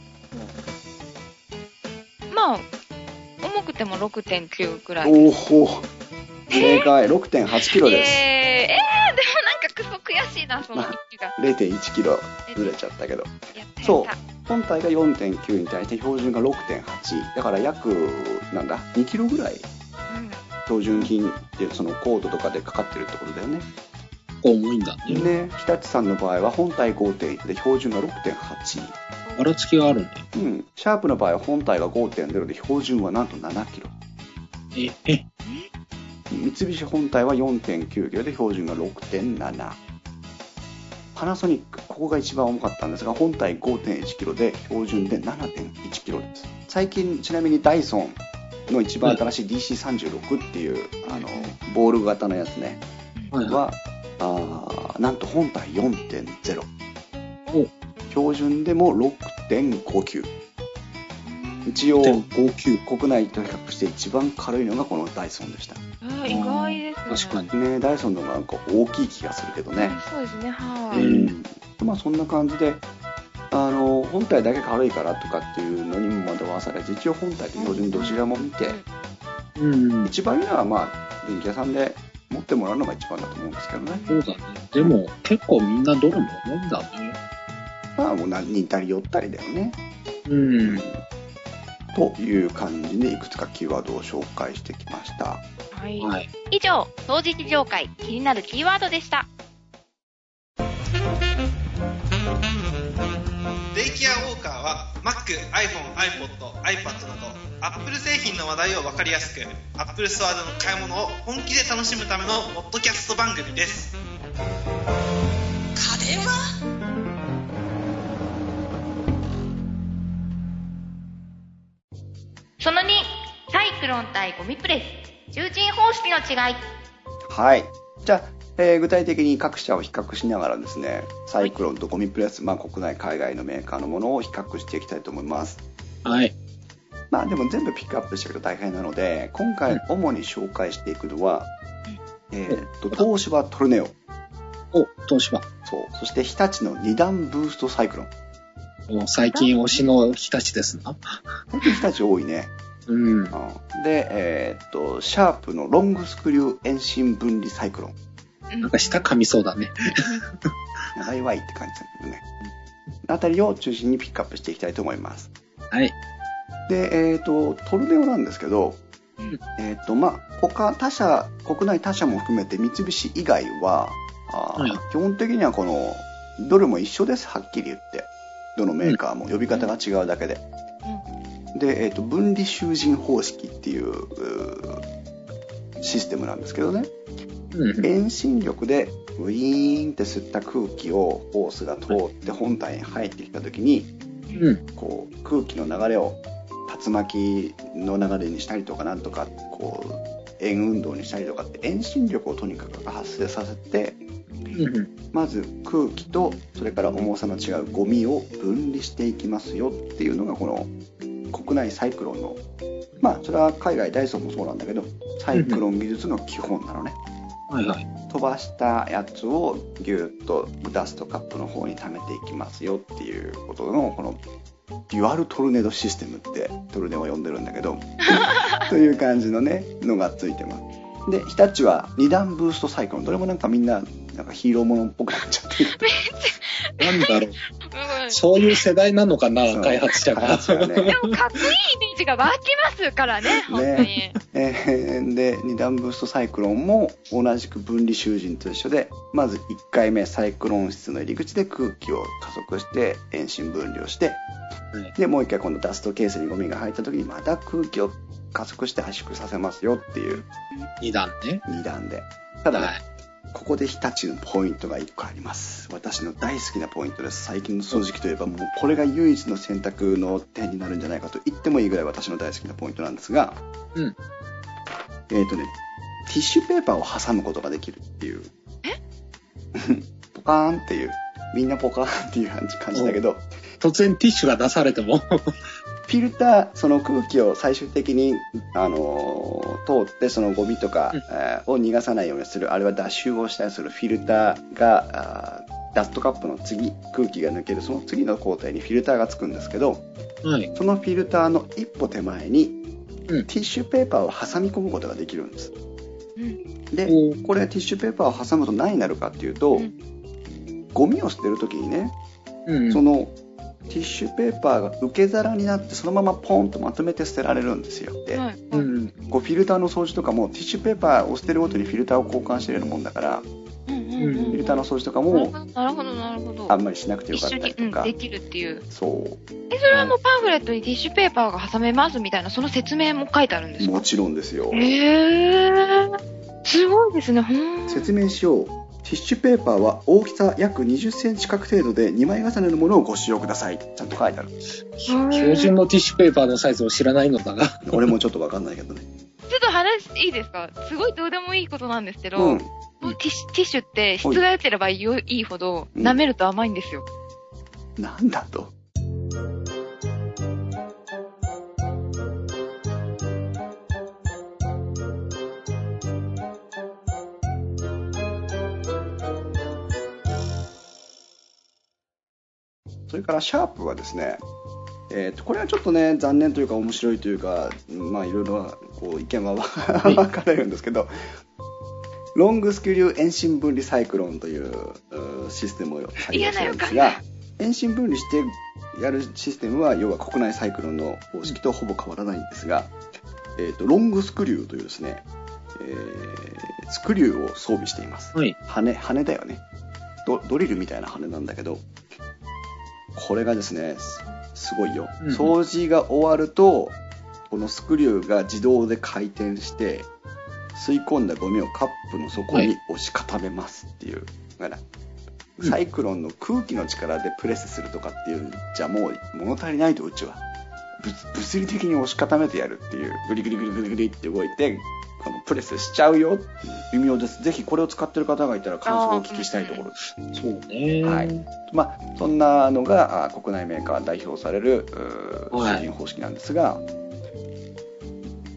まあ重くても ろくてんきゅう くらい。 おお、正解。 ろくてんはちキロです。 えー、えー、でもなんかクソ悔しいな、その位置が。 れいてんいちキロずれちゃったけど。そう。 本体が よんてんきゅう に対して標準が ろくてんはち だから約なんだにキロぐらい標準品ってそのコードとかでかかってるってことだよね。 重いんだね。 ね、日立さんの場合は本体 ごてんいち で標準が ろくてんはち。 ばらつきがあるんだ。 うん。シャープの場合は本体が ごてんゼロ で標準はなんとななキロ。 え、え三菱本体は よんてんきゅうキロで標準が ろくてんなな。パナソニック、ここが一番重かったんですが、本体 ごてんいちキロで標準で ななてんいちキロです。最近ちなみにダイソンの一番新しい ディーシーさんじゅうろく っていう、あのボール型のやつね、はいはい、はあなんと本体 よんてんゼロ、標準でも ろくてんごきゅう。一応国内と比較して一番軽いのがこのダイソンでした。 あ、意外ですね。確かにね、ダイソンの方がなんか大きい気がするけどね。 そうですね、はい、 うん、まあそんな感じで、あの本体だけ軽いからとかっていうのにも惑わされず、一応本体と標準どちらも見て、うんうん、一番いいのはまあ電気屋さんで持ってもらうのが一番だと思うんですけどね。 そうだね。でも結構みんなどれも思うんだね。 まあもう似たり寄ったりだよね。 うん。 という感じでいくつかキーワードを紹介してきました。 はい。はい、以上、当日業界気になるキーワードでした。 デイケアウォーカーは Mac、iPhone、iPod、iPad など Apple 製品の話題を分かりやすく Apple ストアでの買い物を本気で楽しむためのポッドキャスト番組です。 家電はそのに、サイクロン対ゴミプレス、囚人方式の違い。 はい。じゃあ、えー、具体的に各社を比較しながらですね、サイクロンとゴミプレス、まあ、国内海外のメーカーのものを比較していきたいと思います。 はい。 まあでも全部ピックアップしていくと大変なので、今回主に紹介していくのは、うん、えー、っと東芝トルネオ、 お、東芝、 そう、そして日立のに段ブーストサイクロン。 もう最近推しの日立ですな。 最近日立多いね。 うん。 で、えー、っとシャープのロングスクリュー遠心分離サイクロン。なんか下噛みそうだね。 長いわいって感じだけどね。あたりを中心にピックアップしていきたいと思います。 はい。 で、えー、っとトルネオなんですけど、うん、えー、っとまあ他他社国内他社も含めて三菱以外は、あ、はい、基本的にはこのどれも一緒です。はっきり言って。どのメーカーも呼び方が違うだけで、うん、で、えーと、分離囚人方式っていう、うシステムなんですけどね、うん、遠心力でウィーンって吸った空気をホースが通って本体に入ってきた時に、うん、こう空気の流れを竜巻の流れにしたりとかなんとかこう円運動にしたりとかって遠心力をとにかく発生させて、まず空気とそれから重さの違うゴミを分離していきますよっていうのがこの国内サイクロンの、まあそれは海外ダイソンもそうなんだけどサイクロン技術の基本なのね、 はいはい、 飛ばしたやつをギュッとダストカップの方に溜めていきますよっていうことのこのデュアルトルネードシステムってトルネを呼んでるんだけどという感じのねのがついてます。で日立はに段ブーストサイクロン、どれもなんかみんななんかヒーローものっぽくなっちゃってる。 なんだろう。そういう世代なのかな、開発者が。 ね、でもかっこいいイメージが湧きますからね、本当に。ねえー、で、に段ブーストサイクロンも同じく分離囚人と一緒で、まずいっかいめサイクロン室の入り口で空気を加速して遠心分離をして、はい、で、もう一回今度ダストケースにゴミが入った時にまた空気を加速して圧縮させますよっていう。 に段ね。 に段で。ただね、はい、ここで日立のポイントがいっこあります。私の大好きなポイントです。最近の掃除機といえばもうこれが唯一の選択の点になるんじゃないかと言ってもいいぐらい私の大好きなポイントなんですが、うん、えっとね、ティッシュペーパーを挟むことができるっていう。 えポカーンっていう、みんなポカーンっていう感じ、感じだけど、 突然ティッシュが出されてもフィルター、その空気を最終的に、あのー、通ってそのゴミとか、うんえー、を逃がさないようにする、あるいは脱臭をしたりするフィルターがダストカップの次、空気が抜けるその次の工程にフィルターがつくんですけど、はい、そのフィルターの一歩手前に、うん、ティッシュペーパーを挟み込むことができるんです、うん、でこれティッシュペーパーを挟むと何になるかっていうと、うん、ゴミを捨てるときにね、うん、そのティッシュペーパーが受け皿になってそのままポンとまとめて捨てられるんですよ。で、はい、うん、こうフィルターの掃除とかもティッシュペーパーを捨てるごとにフィルターを交換してるようなもんだから、うんうんうん、フィルターの掃除とかもなるほどなるほどあんまりしなくてよかったりとか、 一緒に、うん、できるっていう。 そう。 え、それはもうパンフレットにティッシュペーパーが挟めますみたいなその説明も書いてあるんですか？ もちろんですよ。 へー、すごいですね。ほん。 説明しよう。ティッシュペーパーは大きさ約にじゅっセンチ角程度でにまい重ねのものをご使用ください。ちゃんと書いてある。 標準のティッシュペーパーのサイズを知らないのだが。 俺もちょっとわかんないけどね。 ちょっと話いいですか？すごいどうでもいいことなんですけど、うん、ティッシュ、ティッシュって質が良ければいいほど舐めると甘いんですよ。 うん、なんだと？それからシャープはですね、えー、とこれはちょっとね残念というか面白いというか、まあいろいろこう意見は分かれるんですけど、ロングスキュリュー遠心分離サイクロンというシステムを採用してるんですが、遠心分離してやるシステムは要は国内サイクロンの方式とほぼ変わらないんですが、えー、とロングスクリューというですね、えー、スクリューを装備しています。はい、羽羽だよね。 ド, ドリルみたいな羽なんだけど、これがですねすごいよ、うん、掃除が終わるとこのスクリューが自動で回転して吸い込んだゴミをカップの底に押し固めますっていう、はい、だからサイクロンの空気の力でプレスするとかっていうじゃもう物足りないと、うちは物理的に押し固めてやるっていう、グリグリグリグリグリって動いてこのプレスしちゃうよっていう微妙です。ぜひこれを使ってる方がいたら感想をお聞きしたいところです。 そうね。 はい。まあそんなのが国内メーカー代表される製品方式なんですが、はい、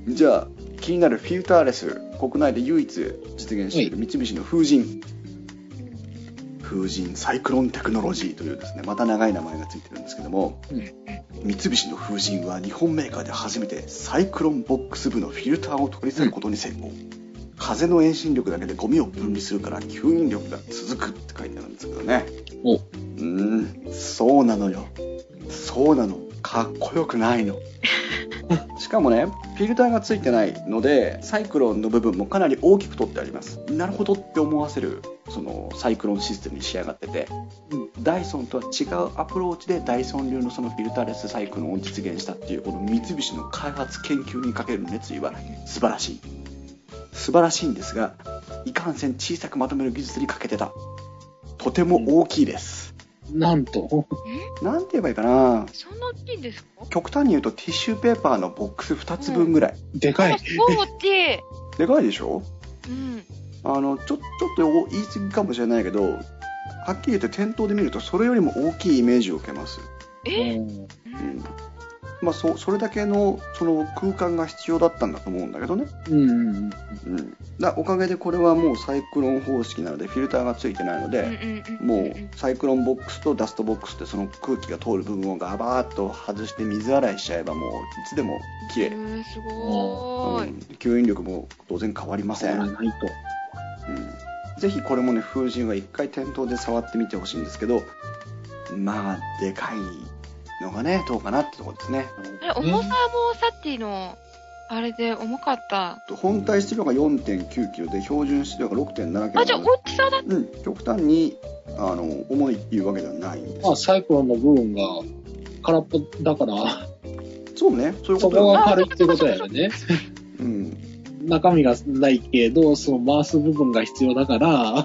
じゃあ気になるフィルターレス、国内で唯一実現している三菱の風神、風神サイクロンテクノロジーというですね、また長い名前がついてるんですけども、うん、三菱の風神は日本メーカーで初めてサイクロンボックス部のフィルターを取り去ることに成功、うん、風の遠心力だけでゴミを分離するから吸引力が続くって書いてあるんですけどね。おうーん、そうなのよ。そうなの。かっこよくないの。しかもね、フィルターがついてないのでサイクロンの部分もかなり大きく取ってあります。なるほどって思わせるそのサイクロンシステムに仕上がってて、うん、ダイソンとは違うアプローチでダイソン流のそのフィルターレスサイクロンを実現したっていう、この三菱の開発研究にかける熱意は素晴らしい素晴らしいんですが、いかんせん小さくまとめる技術に欠けてた。とても大きいです。 なんとなんて言えばいいかな。 そんな大きいんですか？ 極端に言うとティッシュペーパーのボックスふたつぶんぐらい、 うん、でかい。 すごい大きい。 でかいでしょ。 うん。あのちょちょっと言い過ぎかもしれないけど、はっきり言って店頭で見るとそれよりも大きいイメージを受けます。 え？ うん。まあ、そ, それだけのその空間が必要だったんだと思うんだけどね。うんうんうん、だおかげでこれはもうサイクロン方式なのでフィルターがついてないので、うんうん、もうサイクロンボックスとダストボックスってその空気が通る部分をガバーッと外して水洗いしちゃえばもういつでもきれい。 すごい、うん、 吸引力も当然変わりません。 変わらないと、 うん、ぜひこれもね風神は一回店頭で触ってみてほしいんですけど、まあでかいのがねどうかなってところですね。 え、重さもさっきのあれで重かった。 本体質量が よんてんきゅうキロで標準質量が ろくてんななキロ。 あ、じゃあ大きさだ。 うん、極端にあの重いっていうわけではないんです。 あ、サイクロンの部分が空っぽだから。 そうね、そういうこと。 そこが軽いってことだよね。 うん。 中身がないけどその回す部分が必要だから、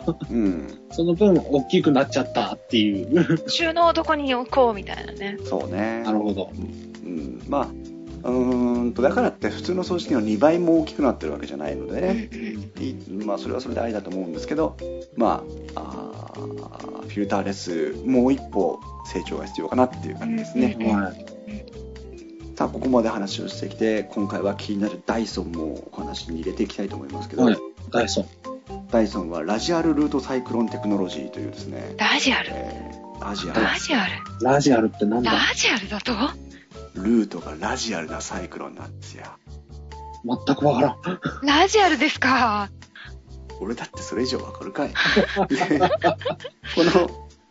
うん、その分大きくなっちゃったっていう収納どこに置こうみたいなね。 そうね。 なるほど、 うん、まあうーんとだからって普通の掃除機のにばいも大きくなってるわけじゃないのでね、うん、まあそれはそれでありだと思うんですけど、まあ、あフィルターレスもう一歩成長が必要かなっていう感じですね、うんうん、はい。さあここまで話をしてきて、今回は気になるダイソンもお話に入れていきたいと思いますけど、はい、 ダイソンダイソンはラジアルルートサイクロンテクノロジーというですね。 ラジアル、 えー、ラジアルラジアルラジアルってなんだ。 ラジアルだとルートがラジアルなサイクロンなんですよ。 全くわからん。 ラジアルですか。 俺だってそれ以上わかるかい。この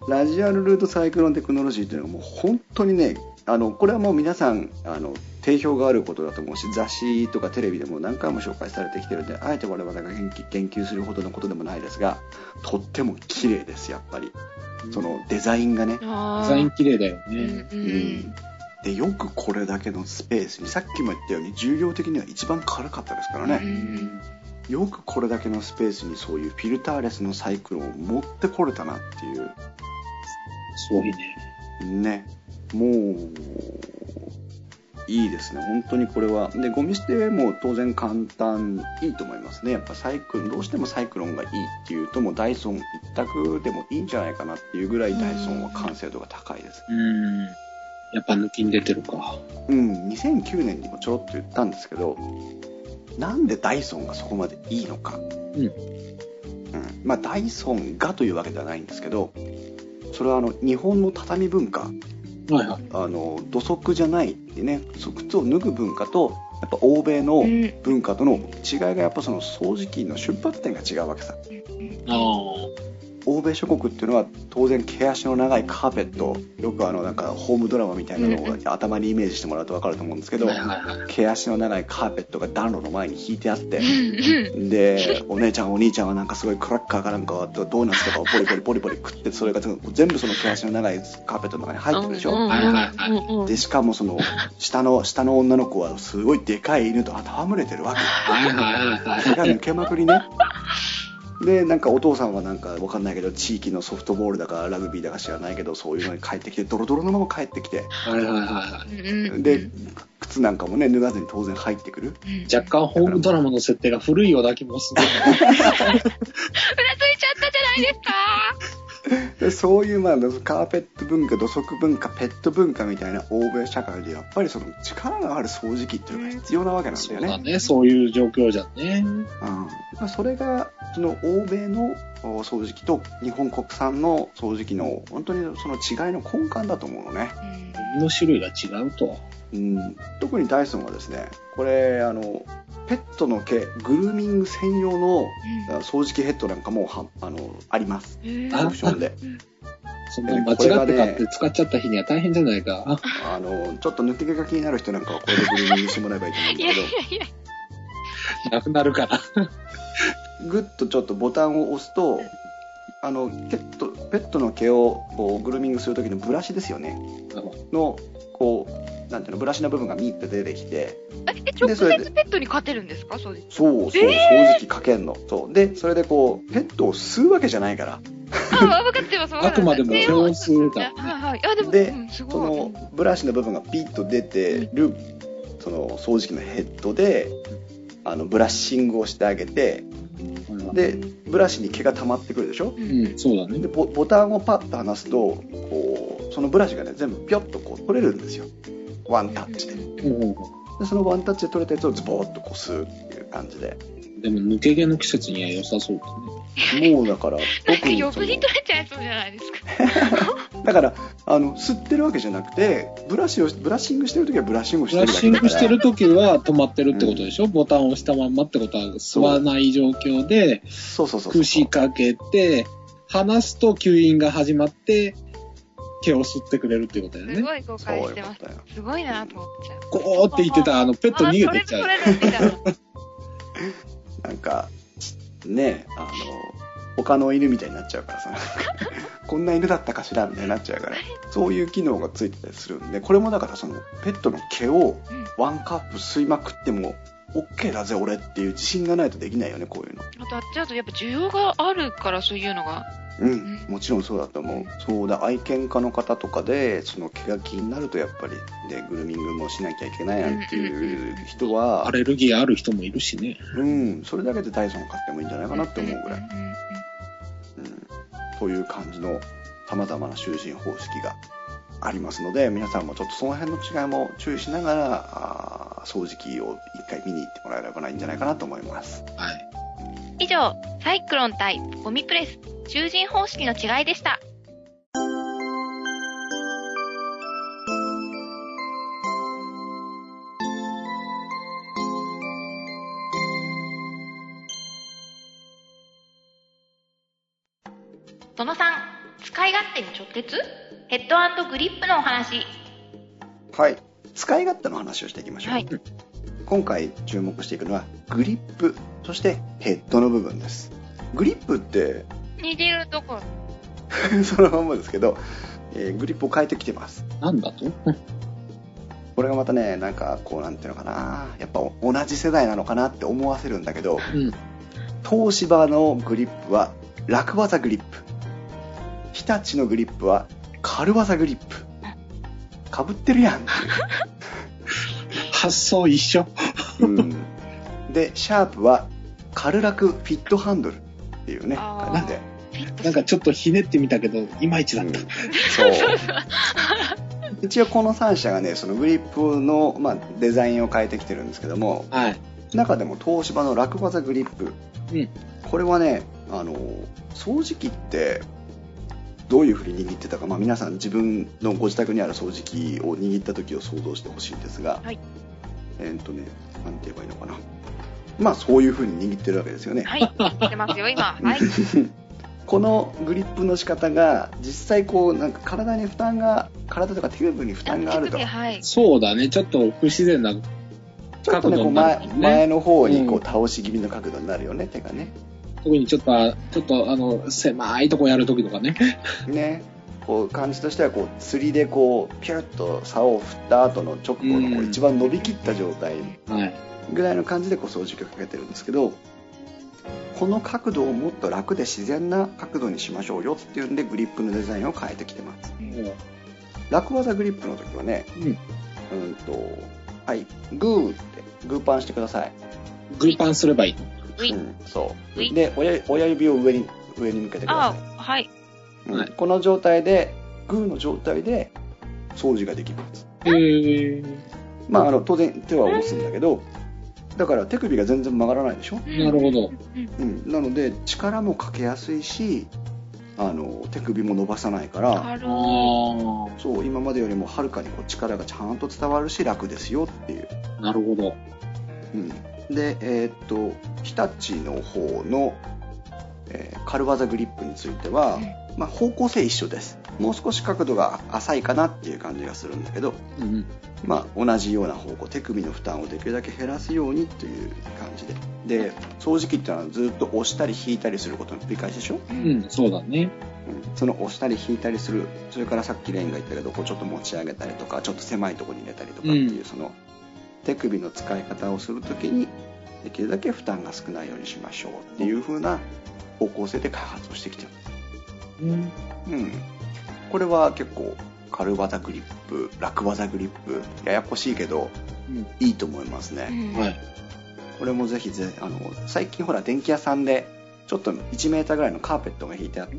ラジアルルートサイクロンテクノロジーというのはもう本当にね、あのこれはもう皆さんあの定評があることだと思うし、雑誌とかテレビでも何回も紹介されてきてるんで、あえて我々が言及、言及するほどのことでもないですが、とっても綺麗です。やっぱりそのデザインがね、 デザイン綺麗だよね、うんうんうんでよくこれだけのスペースに、さっきも言ったように重量的には一番軽かったですからね、うん、よくこれだけのスペースにそういうフィルターレスのサイクロンを持ってこれたなっていう。 すごいね。 ね、もういいですね本当にこれは。でゴミ捨ても当然簡単、いいと思いますね。やっぱサイクロン、どうしてもサイクロンがいいっていうと、もうダイソン一択でもいいんじゃないかなっていうぐらいダイソンは完成度が高いです。 うんやっぱ抜きに出てるか。 うん、にせんきゅうねんにもちょろっと言ったんですけど、なんでダイソンがそこまでいいのか。うん。うん、まあダイソンがというわけではないんですけど、それはあの日本の畳文化、はいはい、あの土足じゃないでね、靴を脱ぐ文化とやっぱ欧米の文化との違いが、やっぱその掃除機の出発点が違うわけさ。ああ。欧米諸国っていうのは当然毛足の長いカーペット、よくあのなんかホームドラマみたいなのを頭にイメージしてもらうと分かると思うんですけど、毛足の長いカーペットが暖炉の前に引いてあって、でお姉ちゃんお兄ちゃんはなんかすごいクラッカーかなんかドーナツとかをポリポリポリポリ食って、それが全部その毛足の長いカーペットの中に入ってるでしょ。でしかもその下の下の女の子はすごいでかい犬と戯れてるわけ。毛が抜けまくりね。でなんかお父さんはなんかわかんないけど、地域のソフトボールだかラグビーだか知らないけど、そういうのに帰ってきてドロドロのまま帰ってきて、はいはいはい、で靴なんかもね脱がずに当然入ってくる。 若干ホームドラマの設定が古いような気もする。うなずいちゃったじゃないですか。 でそういう、まあ、カーペット文化、土足文化、ペット文化みたいな欧米社会でやっぱりその力のある掃除機っていうのが必要なわけなんだよね。 そうだね、そういう状況じゃね。 うん、それがその欧米の掃除機と日本国産の掃除機の本当にその違いの根幹だと思うのね。 ゴミの種類が違うと。 うん、特にダイソンはですね、これあのペットの毛、グルーミング専用の掃除機ヘッドなんかもはあのあります。オプションで。 そんな間違って買って使っちゃった日には大変じゃないか。 あのちょっと抜け毛が気になる人なんかはこれでグルーミングしてもらえばいいと思うんだけど。いやいやいやなくなるから。 グッとちょっとボタンを押すと、あのペットペットの毛をこうグルーミングする時のブラシですよね。のこうなんていうの、ブラシの部分がミッと出てきて、 え直接ペットに勝てるんですか？そうです。 そうそう、掃除機かけんの。そうでそれでこうペットを吸うわけじゃないから。 あ、分かってます。 あくまでも毛を吸うか。 はいはい。あでもで、 うん、すごい。 そのブラシの部分がピッと出てる、うん、その掃除機のヘッドであのブラッシングをしてあげて、でブラシに毛が溜まってくるでしょ。 うん、そうだね。 で ボ, ボタンをパッと離すとこうそのブラシがね全部ピョッとこう取れるんですよ。ワンタッチで。うん、でそのワンタッチで取れたやつをズボーッとこう吸うっていう感じで。 でも抜け毛の季節には良さそうだね。もうだから特に余分に取れちゃいそうじゃないですか。 だからあの吸ってるわけじゃなくて、ブラシをブラッシングしてるときはブラッシングをしてるだけだから。 ブラッシングしてるときは止まってるってことでしょ、うん、ボタンを押したまんまってことは吸わない状況で、 そうそうそうそう、 串かけて離すと吸引が始まって毛を吸ってくれるってことだよね。 すごい誤解してます。すごいなと思っちゃう。 ゴーって言ってたあのペット逃げてっちゃう。 なんかね、あの他の犬みたいになっちゃうからさこんな犬だったかしらみたいになっちゃうから、そういう機能がついてたりするんで、これもだからそのペットの毛をワンカップ吸いまくっても OK だぜ俺っていう自信がないとできないよね、こういうの。 あとあっちだとやっぱ需要があるからそういうのが。 うん、もちろんそうだと思う。そうだ、愛犬家の方とかでその毛が気になるとやっぱりでグルーミングもしなきゃいけないなんていう人は、 アレルギーある人もいるしね。 うん、それだけでダイソン買ってもいいんじゃないかなって思うぐらい。うん、という感じの様々な集塵方式がありますので、皆さんもちょっとその辺の違いも注意しながらあ掃除機を一回見に行ってもらえればいいんじゃないかなと思います。 はい。 以上、サイクロン対ゴミプレス集塵方式の違いでした。そのさん、 使い勝手に直結？ヘッド&グリップのお話。 はい。使い勝手の話をしていきましょう。はい、今回注目していくのはグリップ、そしてヘッドの部分です。グリップって似てるところそのまんまですけど、えー、グリップを変えてきてます。 なんだとこれがまたね、なんかこうなんていうのかな、やっぱ同じ世代なのかなって思わせるんだけど、うん、東芝のグリップは楽技グリップ、日立のグリップは軽技グリップ。かぶってるやんっていう発想一緒、 うん、でシャープは軽楽フィットハンドルっていうね感じで、 なんかちょっとひねってみたけどいまいちだった、うん、 そう一応このさん社がねそのグリップの、まあ、デザインを変えてきてるんですけども、はい、中でも東芝の楽技グリップ、うん、これはねあの掃除機ってどういうふうに握ってたか、まあ、皆さん自分のご自宅にある掃除機を握った時を想像してほしいんですが、はい、えー、っとねなんて言えばいいのかな、まあそういうふうに握ってるわけですよね。 はい、握ってますよ今、はい、 このグリップの仕方が実際こうなんか体に負担が体とか手首に負担があると、 はい、そうだね、ちょっと不自然なちょっとねこう 前, 前の方にこう倒し気味の角度になるよね、うん、手がね。 特にちょっとちょっとあの狭いとこやるときとかね。 ね、こう感じとしてはこう釣りでこうピュッと竿を振った後の直後のこう一番伸びきった状態ぐらいの感じでこう掃除機をかけてるんですけど、この角度をもっと楽で自然な角度にしましょうよっていうんでグリップのデザインを変えてきてます。うん、楽技グリップの時はね、うん、うんとはいグーってグーパンしてください。 グーパンすればいい。 うん、そうで 親, 親指を上に上に向けてください。 あ、はい、 うん、この状態でグーの状態で掃除ができます。 へー。 まああの当然手は下ろすんだけど、だから手首が全然曲がらないでしょ。 なるほど、 うん、なので力もかけやすいし、あの手首も伸ばさないから、あそう今までよりもはるかにこう力がちゃんと伝わるし楽ですよっていう。 なるほど。 うんで、えー、っと日立の方の、えー、軽技グリップについては、まあ、方向性一緒です。もう少し角度が浅いかなっていう感じがするんだけど、うん、まあ、同じような方向、手首の負担をできるだけ減らすようにという感じで、で掃除機ってのはずっと押したり引いたりすることの繰り返しでしょ。 うん、そうだね、 うん、その押したり引いたりする、それからさっきレインが言ったけどこうちょっと持ち上げたりとかちょっと狭いところに入れたりとかっていう、うん、その手首の使い方をするときにできるだけ負担が少ないようにしましょうっていう風な方向性で開発をしてきてる。うん、うん、これは結構軽技グリップ、楽技グリップややこしいけど、うん、いいと思いますね。うん、はい。これもぜひぜあの最近ほら電気屋さんでちょっといちメーターぐらいのカーペットが引いてあって、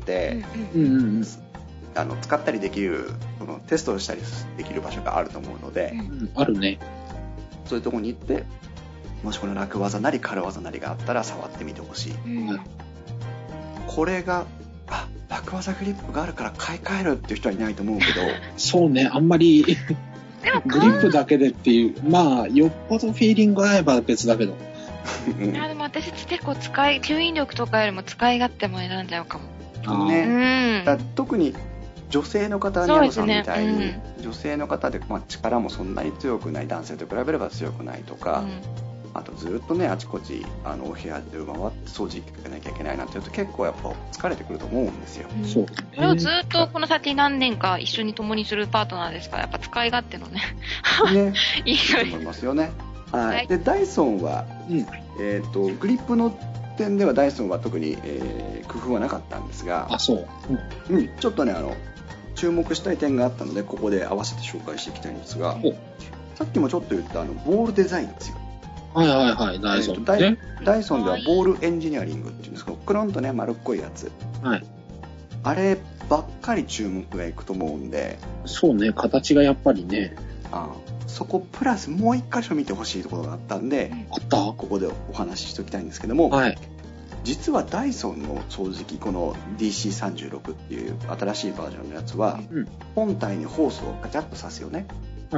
うんうんうん、あの使ったりできるこのテストをしたりできる場所があると思うので、うん、 あるね。 そういうところに行ってもしこの楽技なり軽技なりがあったら触ってみてほしい、うん、これがあ楽技グリップがあるから買い替えるっていう人はいないと思うけどそうね、あんまりグリップだけでっていうまあよっぽどフィーリング合えば別だけどいやでも私結構使い吸引力とかよりも使い勝手も選んじゃうかもね、うん、だ特に女性の方、ニャノさんみたいに、ねうん、女性の方で、まあ、力もそんなに強くない男性と比べれば強くないとか、うん、あとずっとねあちこちあのお部屋で回って掃除機かけなきゃいけないなんて言うと結構やっぱ疲れてくると思うんですよ、うん、 そうこれをずっとこの先何年か一緒に共にするパートナーですからやっぱ使い勝手のねねいいと思いますよね。はい、はい、でダイソンは、うんえー、とグリップの点ではダイソンは特に、えー、工夫はなかったんですがあそう、 うんうん、ちょっとねあの注目したい点があったのでここで合わせて紹介していきたいんですがさっきもちょっと言ったあのボールデザインですよ。 はいはいはいダイソン、ね、 ダイ、ダイソンではボールエンジニアリングっていうんですけどクロンとね丸っこいやつ、はい、あればっかり注目がいくと思うんでそうね形がやっぱりねあそこプラスもう一箇所見てほしいところがあったんであったここでお話ししておきたいんですけども、はい、実はダイソンの掃除機この ディーシーさんじゅうろく っていう新しいバージョンのやつは、うん、本体にホースをガチャッと刺すよね、はいはい、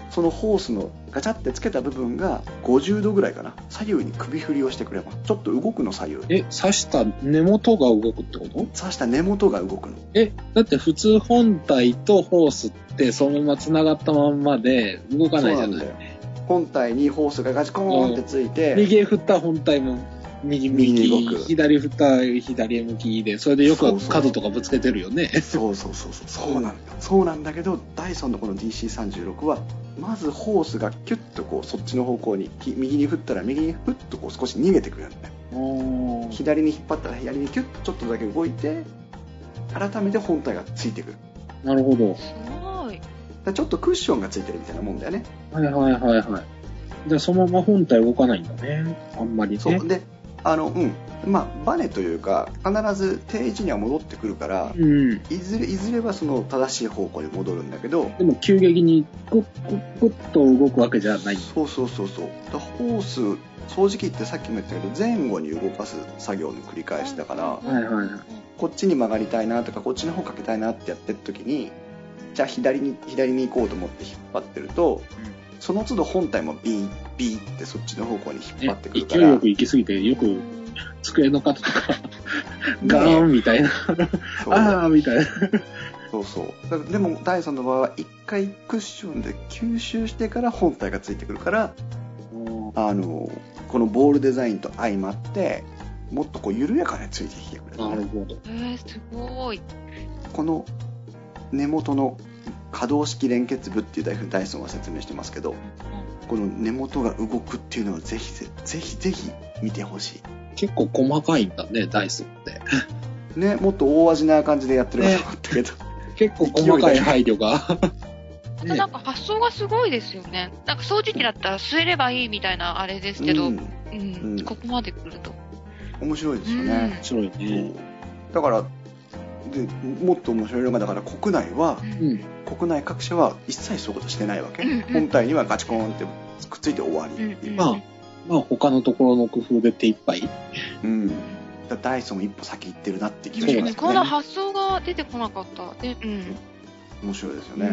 そのホースのガチャってつけた部分がごじゅうどぐらいかな、左右に首振りをしてくればちょっと動くの、左右。 え、刺した根元が動くってこと？ 刺した根元が動くの。 え、だって普通本体とホースってそのまま繋がったまんまで動かないじゃない。 本体にホースがガチコーンってついて、 右へ振った本体も右向き、左振った左へ向きで、それでよく角とかぶつけてるよね。 そうそうそうそう、そうなんだよ。そうなんだけど、ダイソンのこの ディーシーさんじゅうろく は、まずホースがキュッとこうそっちの方向に、右に振ったら右にふっとこう少し逃げてくるんだよ。左に引っ張ったら左にキュッとちょっとだけ動いて、改めて本体がついてくる。 なるほど。 すごい。 ちょっとクッションがついてるみたいなもんだよね。 はいはいはいはい。じゃあそのまま本体動かないんだね。あんまりね。 そうで、あのうんまあバネというか必ず定位置には戻ってくるから、うん、いずれいずれはその正しい方向に戻るんだけど、 でも急激にグッグッグッと動くわけじゃない。 そうそうそうそう。だホース掃除機ってさっきも言ったけど前後に動かす作業の繰り返しだから、はいはいはい、こっちに曲がりたいなとかこっちの方かけたいなってやってる時に、じゃあ左に左に行こうと思って引っ張ってると、うん、その都度本体もビービーってそっちの方向に引っ張ってくるから、 勢いよく行き過ぎてよく机の角とかガーンみたいな、ね、あーみたいな。 そうそう。でもダイソンの場合は一回クッションで吸収してから本体がついてくるから、あのこのボールデザインと相まってもっとこう緩やかについてきてくれる、ね。 なるほど。 えー、すごい。 この根元の可動式連結部っていうふうにダイソンは説明してますけど、この根元が動くっていうのはぜひぜひぜひ見てほしい。 結構細かいんだね、ダイソンって。 ね、もっと大味な感じでやってるかと思ったけど、ね、 結構細かい配慮が。 ね、なんか発想がすごいですよね。なんか掃除機だったら据えればいいみたいなあれですけど、うんうんうん、ここまで来ると面白いですよね。 面白いね。 だからでもっと面白いのが、だから国内は、うん、国内各社は一切そういうことしてないわけ、うんうん、本体にはガチコーンってくっついて終わりっていう、 うんうん、まあまあ他のところの工夫で手一杯、 うん、だダイソンも一歩先行ってるなって気がしますね。 この発想が出てこなかったで、うん、 面白いですよね、うん、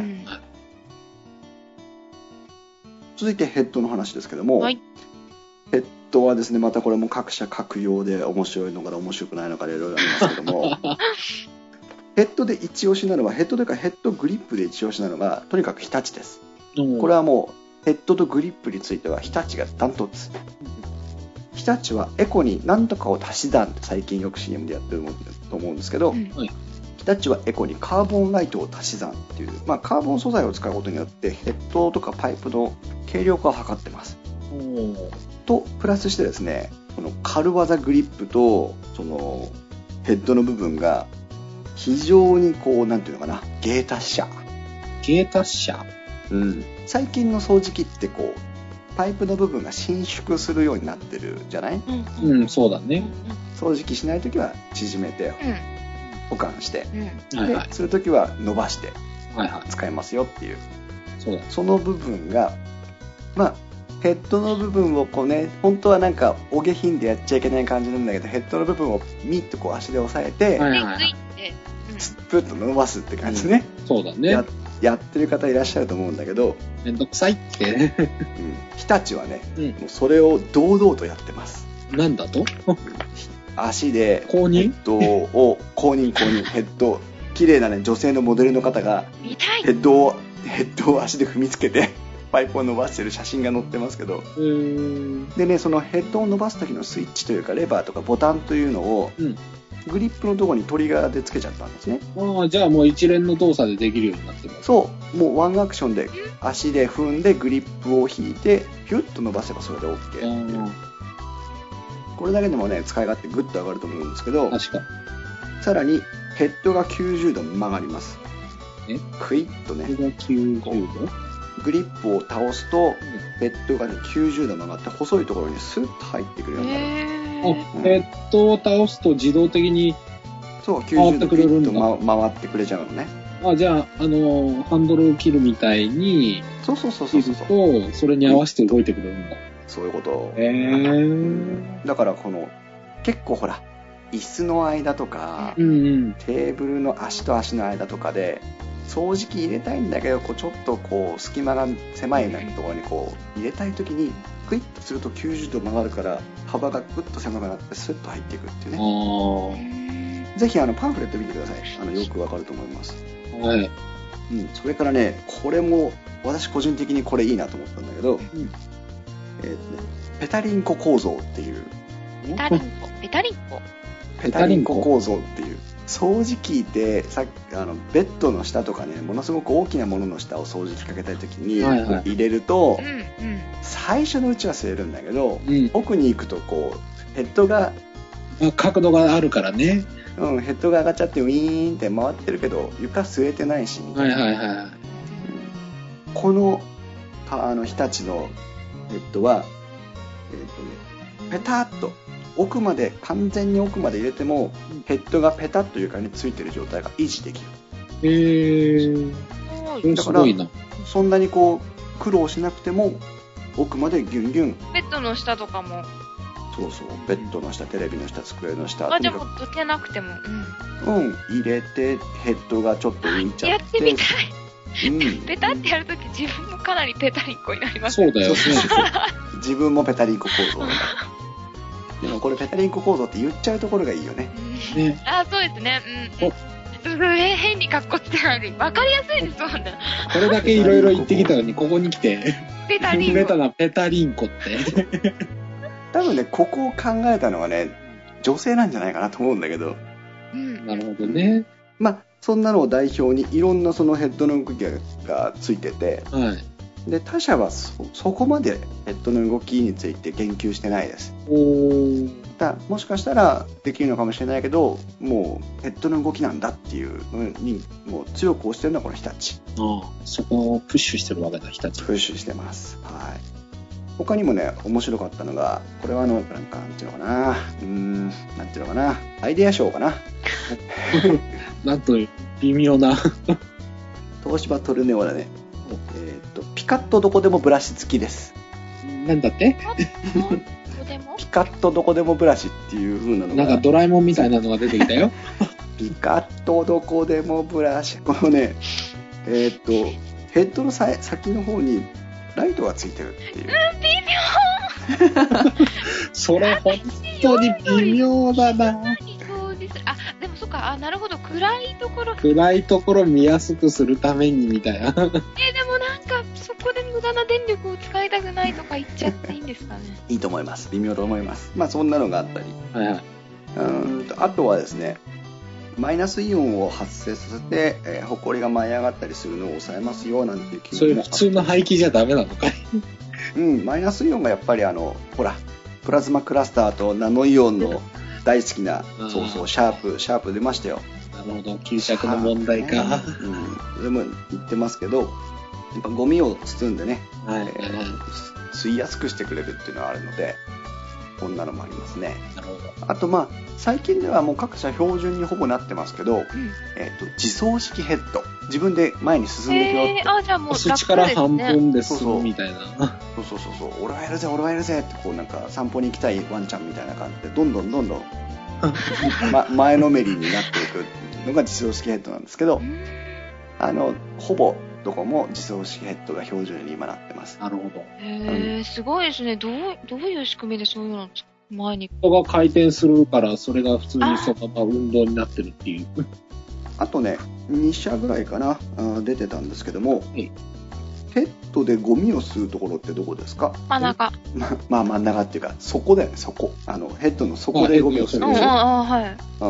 続いてヘッドの話ですけども、はい、ヘッドはですね、またこれも各社各用で面白いのか面白くないのかでいろいろありますけどもヘッドで一押しなのは、ヘッドというかヘッドグリップで一押しなのがとにかく日立です。これはもうヘッドとグリップについては日立がダントツ。日立はエコに何とかを足し算って最近よく シーエム でやってると思うんですけど、うん、日立はエコにカーボンライトを足し算っていう、まあ、カーボン素材を使うことによってヘッドとかパイプの軽量化を図ってます。とプラスしてですね、この軽技グリップとそのヘッドの部分が非常にこうなんていうのかな、芸達者。 芸達者。 うん。最近の掃除機ってこうパイプの部分が伸縮するようになってるじゃない？ うん、うん、そうだね。 掃除機しないときは縮めて、うん、保管して、うん、で、はいはい、するときは伸ばして使えますよっていう。 そうだ。 その部分がまあヘッドの部分をこうね、本当はなんかお下品でやっちゃいけない感じなんだけど、ヘッドの部分をミッとこう足で押さえて、はいはい、スップッと伸ばすって感じね、 うん、そうだね。 や, やってる方いらっしゃると思うんだけど、 めんどくさいって、うん、 日立はね、うん、もうそれを堂々とやってます。 なんだと足で公認ヘッドを公認公認ヘッド、綺麗なね女性のモデルの方がヘッドをヘッドを足で踏みつけてパイプを伸ばしてる写真が載ってますけど、うーんでね、そのヘッドを伸ばす時のスイッチというかレバーとかボタンというのを、うん、グリップのところにトリガーでつけちゃったんですね。 ああ、じゃあもう一連の動作でできるようになってます。 そう、もうワンアクションで足で踏んでグリップを引いてヒュッと伸ばせばそれで OK っていう。これだけでもね使い勝手グッと上がると思うんですけど、 確かさらにヘッドがきゅうじゅうど曲がります。 えクイッとね、 ヘッドがきゅうじゅうどグリップを倒すとヘッドが、ね、きゅうじゅうど曲がって細いところにスッと入ってくるようになる。 あ、ヘッドを倒すと自動的にそうきゅうじゅうどピッと、ま、回ってくれちゃうのね。 あ、じゃあ、あのハンドルを切るみたいにそうそうそうそうそう切るとそれに合わせて動いてくれるんだ。 そういうこと。 へー。 だからこの結構ほら椅子の間とか、 うんうん、 テーブルの足と足の間とかで掃除機入れたいんだけど、こうちょっとこう隙間が狭いところにこう入れたい時にクイッとするときゅうじゅうど曲がるから幅がぐっと狭くなってスッと入っていくっていうね。ぜひあのパンフレット見てください。あのよくわかると思います。 はい。 うん、それからね、これも私個人的にこれいいなと思ったんだけど、うん、えーとね、ペタリンコ構造っていう。 ペタリンコペタリンコペタリンコ構造っていう掃除機でさあのベッドの下とかね、ものすごく大きなものの下を掃除機かけたいときに入れると、はいはい、最初のうちは吸えるんだけど、うん、奥に行くとこうヘッドが角度があるからね、 うん、ヘッドが上がっちゃってウィーンって回ってるけど床吸えてないしみたいな、はいはいはい、うん、このあの日立のヘッドは、えーとね、ペタッと奥まで完全に奥まで入れてもヘッドがペタッと床についてる状態が維持できる。 へー、だからそんなにこう苦労しなくても奥までギュンギュン。 ベッドの下とかも。 そうそう、ベッドの下、テレビの下、机の下。 あ、でもどけなくても。 うん。うん、入れてヘッドがちょっと浮いちゃって。 やってみたい。うん、ペタってやるとき自分もかなりペタリンコになります。 そうだよね。 自分もペタリンコ構造。でもこれペタリンコ構造って言っちゃうところがいいよね。 ね、 あ、そうですね。うん。変にカッコつけないで分かりやすいですもんね。 これだけいろいろ言ってきたのにここに来てペタリンコ。 ベタなペタリンコって。 多分ね、ここを考えたのはね、女性なんじゃないかなと思うんだけど。 うん、なるほどね。 まあそんなのを代表にいろんなそのヘッドの動きがついてて。はい。で他社は そ, そこまでヘッドの動きについて言及してないです。おだもしかしたらできるのかもしれないけど、もうヘッドの動きなんだっていうのにもう強く推してるのはこの日立。 ああ、そこをプッシュしてるわけだ、日立。 プッシュしてます。はい。他にもね面白かったのが、これはあのなんかなんていうのかな、うーんなんていうのかな、アイデア賞かな。 なんと微妙な。 東芝トルネオだね。えー、とピカッとどこでもブラシ付きです。 なんだって？ ピカッとどこでもブラシっていう風なのが、 なんかドラえもんみたいなのが出てきたよ。 ピカッとどこでもブラシ、このね、えー、っとヘッドのさ先の方にライトがついてるっていう。 微妙。 それ本当に微妙だな。 あ、でもそっか、あ、なるほど、暗いところ暗いところ見やすくするためにみたいな。え、でもなんかそこで無駄な電力を使いたくないとか言っちゃっていいんですかね。 いいと思います。微妙と思います。まあそんなのがあったり、 はいはい、 うんとあとはですね、マイナスイオンを発生させて、えー、ホコリが舞い上がったりするのを抑えますよなんていう機能も。 それ普通の排気じゃダメなのかい。 うん、マイナスイオンがやっぱりあのほらプラズマクラスターとナノイオンの大好きな、そうそう、シャープシャープ出ましたよ。 なるほど、吸着の問題か。ね、 うん、でも言ってますけど、やっぱゴミを包んでね、はい、えー、吸いやすくしてくれるっていうのはあるので、こんなのもありますね。 なるほど。 あとまあ最近ではもう各社標準にほぼなってますけど、うん、えーと、自走式ヘッド、自分で前に進んでいくよって、 あ、じゃあもうそっちから半分で進むみたいな。 そうそうそうそう、俺はやるぜ俺はやるぜってこうなんか散歩に行きたいワンちゃんみたいな感じでどんどんどんどん、ま、前のめりになっていくのが自走式ヘッドなんですけど、あのほぼどこも自走式ヘッドが標準に今なってます。 なるほど。 へー、すごいですね。どうどういう仕組みでそういうの前に人が回転するからそれが普通にそのまま運動になってるっていう。 あとねに社ぐらいかな、あ出てたんですけども、ヘッドでゴミを吸うところってどこですか？ 真ん中。 ま, まあ真ん中っていうか底だよね、底。あのヘッドの底でゴミを吸うでしょ。 ああ、はい。 うん。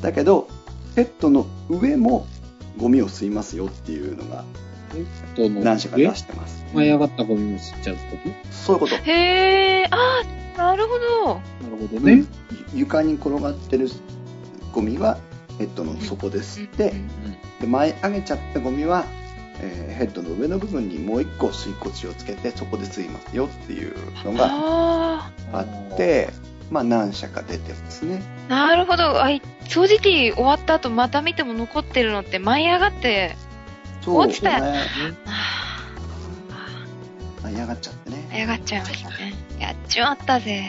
だけどヘッドの上もゴミを吸いますよっていうのが何社か出してます。 舞い上がったゴミを吸っちゃうこと？ そういうこと。 へー、あー、なるほど。 なるほどね。 床に転がってるゴミはヘッドの底で吸って、で舞い上げちゃったゴミは、えー、ヘッドの上の部分にもう一個吸いこちをつけてそこで吸いますよっていうのがあって、まあ何社か出てますね。 なるほど。あい掃除機終わった後また見ても残ってるのって舞い上がって落ちた。そうね。 舞い上がっちゃってね。 舞い上がっちゃいましたね。やっちまったぜ。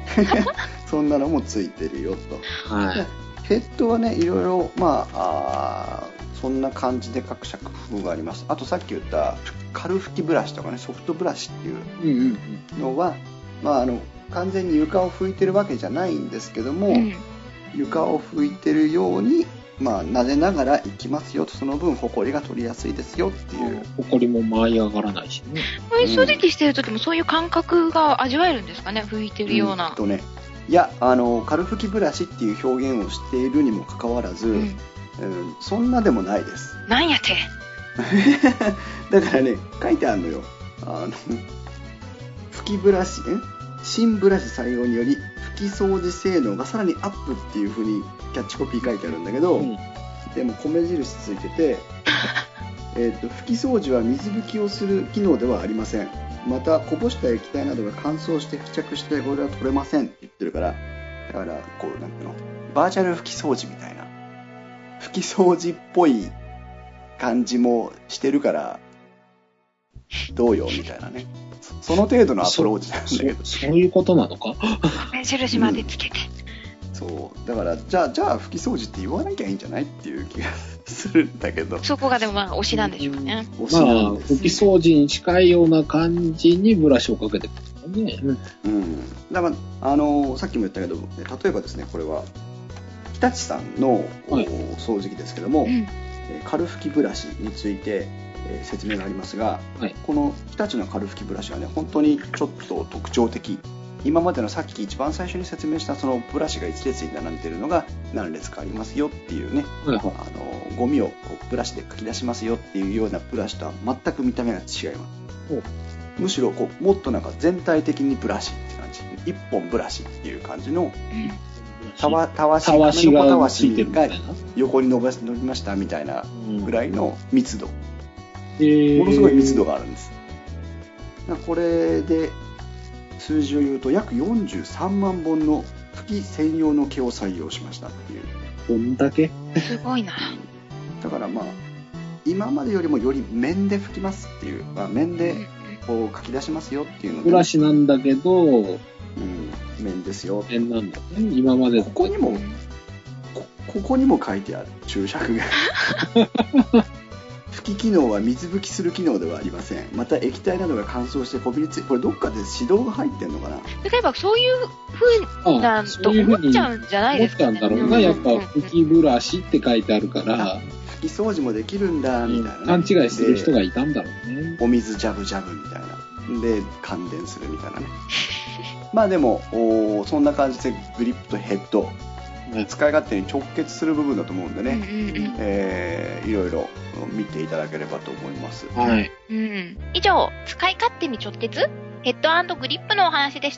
そんなのもついてるよと。はい。ヘッドはね、いろいろ、まあ、あそんな感じで各社工夫があります。あとさっき言った軽拭きブラシとかね、ソフトブラシっていうのは、うんうんうん、まあ、あの完全に床を拭いてるわけじゃないんですけども、うん、床を拭いてるように、まあ、撫でながらいきますよと、その分ホコリが取りやすいですよっていう。 ホコリも舞い上がらないしね。 これ掃除機してる時もそういう感覚が味わえるんですかね、拭いてるような。 うんとね、いや、あの軽拭きブラシっていう表現をしているにもかかわらず、うんうん、そんなでもないです。 なんやてだからね、書いてあるのよ。あの拭きブラシ、え新ブラシ採用により拭き掃除性能がさらにアップっていう風にキャッチコピー書いてあるんだけど、うん、でも米印ついててえと拭き掃除は水拭きをする機能ではありません。またこぼした液体などが乾燥して付着して汚れは取れませんって言ってるから、だからこうなんていうの、バーチャル拭き掃除みたいな拭き掃除っぽい感じもしてるからどうよみたいなね、その程度のアプローチなんだけど、 そ, そ, そういうことなのか目印までつけて、 うん、そうだからじゃあじゃあ拭き掃除って言わなきゃいいんじゃないっていう気がするんだけど、 そこがでもまあ推しなんでしょうね。 推しなんです。まあ拭き掃除に近いような感じにブラシをかけてくるね。 うん。だからあのさっきも言ったけど、例えばですね、これは日立さんの、はい、掃除機ですけども、うん、軽拭きブラシについて、えー、説明がありますが、はい、この日立の軽拭きブラシはね、本当にちょっと特徴的。今までのさっき一番最初に説明したそのブラシが一列に並んでいるのが何列かありますよっていうね、はい、あのゴミをこうブラシでかき出しますよっていうようなブラシとは全く見た目が違います。むしろこうもっとなんか全体的にブラシって感じ、一本ブラシっていう感じの、うん、たわたわし、たわしがたわしが横に伸ばし伸びましたみたいなぐらいの密度、うん、ものすごい密度があるんです。これで数字を言うと約よんじゅうさんまんぼんの拭き専用の毛を採用しましたっていう。 どんだけすごいな。 だからまあ今までよりもより面で拭きますっていう、まあ、面でこう書き出しますよっていうので、 ブラシなんだけど、うん、 面ですよ。 面なんだね。今までここにも こ, ここにも書いてある注釈が拭き機能は水拭きする機能ではありません。また液体などが乾燥してこびりつい、これどっかで指導が入ってんのかな。 例えばそういう風なと思っちゃうんじゃないですかね。 思っちゃうんだろうな、やっぱ拭きブラシって書いてあるから、 拭き掃除もできるんだみたいな、ね、 勘違いする人がいたんだろうね。 お水ジャブジャブみたいなで感電するみたいなねまあでもおそんな感じでグリップとヘッド、ね、使い勝手に直結する部分だと思うんでね、うんうんうん、えー、いろいろ見ていただければと思います。 はい、 うん、以上、使い勝手に直結ヘッド&グリップのお話でした。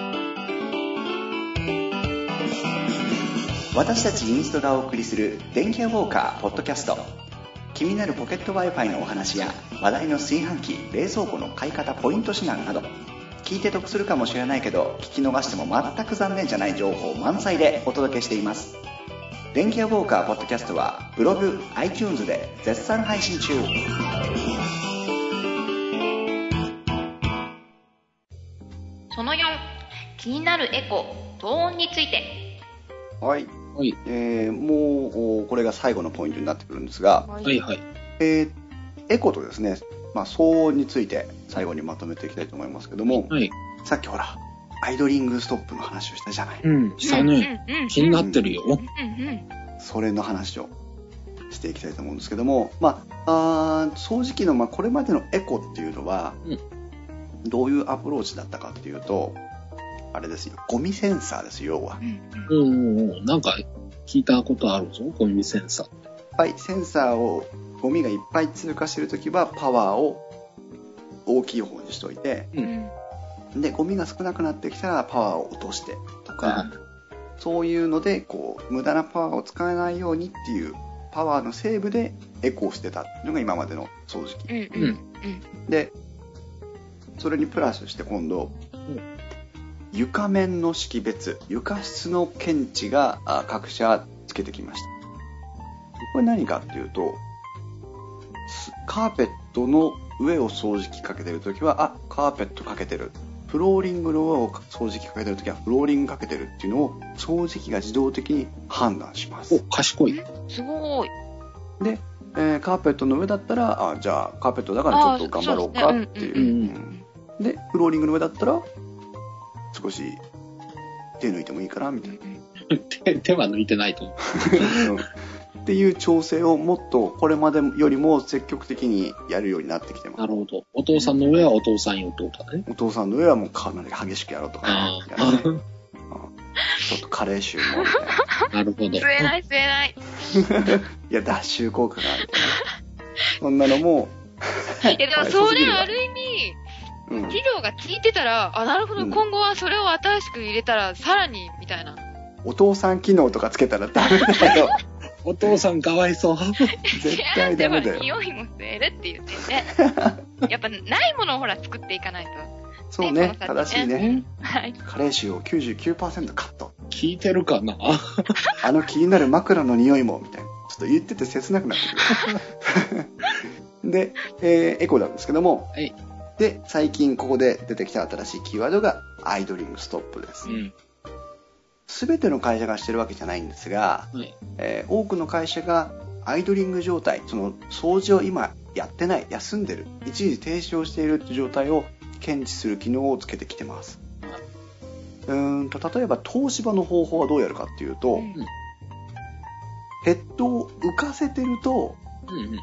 私たちインストがお送りする電気屋ウォーカーポッドキャスト。気になるポケット Wi-Fi のお話や話題の炊飯器、冷蔵庫の買い方ポイント指南など、聞いて得するかもしれないけど聞き逃しても全く残念じゃない情報満載でお届けしています。電気屋ウォーカーポッドキャストはブログ、iTunes で絶賛配信中。 そのよん、気になるエコ、騒音について。 はい、はい、えー、もうこれが最後のポイントになってくるんですが、 はいはい、 えー、エコとですね、まあ、騒音について最後にまとめていきたいと思いますけども、はい、さっきほらアイドリングストップの話をしたじゃない。 うん、したね、うん、気になってるよ、うんうん、 それの話をしていきたいと思うんですけども、まあ、あ掃除機のまあこれまでのエコっていうのは、うん、どういうアプローチだったかっていうと、あれですよ、ゴミセンサーですよ、要は。 うん、うん、なんか聞いたことあるぞ、ゴミセンサー。 はい、センサーをゴミがいっぱい通過しているときはパワーを大きい方にしといて、うん、でゴミが少なくなってきたらパワーを落としてとか、うん、そういうのでこう無駄なパワーを使えないようにっていうパワーのセーブでエコをしてたっていうのが今までの掃除機、うんうんうん、でそれにプラスして今度、うん、床面の識別、床質の検知が各社つけてきました。これ何かっていうと、カーペットの上を掃除機かけてるときは、あ、カーペットかけてるフローリングの掃除機かけてるときはフローリングかけてるっていうのを掃除機が自動的に判断します。 お、賢い。 すごい。 で、えー、カーペットの上だったら、あ、じゃあカーペットだからちょっと頑張ろうかっていう。で、ねうんうん、で、フローリングの上だったら少し手抜いてもいいかなみたいな。 手, 手は抜いてないと思う。 うんっていう調整をもっとこれまでよりも積極的にやるようになってきてます。 なるほど。お父さんの上はお父さんよってことだね。 お父さんの上はもうかなり激しくやろうとか、ね、やるね、うん、ちょっと加齢臭もみたいな。なるほど。 吸えない吸えない。 いや脱臭効果があるからね。そんなのも。 いやでもそれある意味、うん、治療が効いてたら、あ、なるほど、うん、今後はそれを新しく入れたらさらにみたいな。 お父さん機能とかつけたらダメだよ。 お父さんかわいそう。 絶対ダメだよ。 匂いも吸えるって言ってね。やっぱないものをほら作っていかないと。 そうね、ね正しいね。 はい。 加齢臭を きゅうじゅうきゅうパーセント カット。 聞いてるかな。 あの気になる枕の匂いもみたいな。ちょっと言ってて切なくなってくる。で、えー、エコなんですけども。はい。で、最近ここで出てきた新しいキーワードがアイドリングストップです。うん。すべての会社がしてるわけじゃないんですが、はいえー、多くの会社がアイドリング状態、その掃除を今やってない、休んでる、一時停止をしているという状態を検知する機能をつけてきてます。うーんと例えば東芝の方法はどうやるかっていうと、うん、ヘッドを浮かせてると、うんうん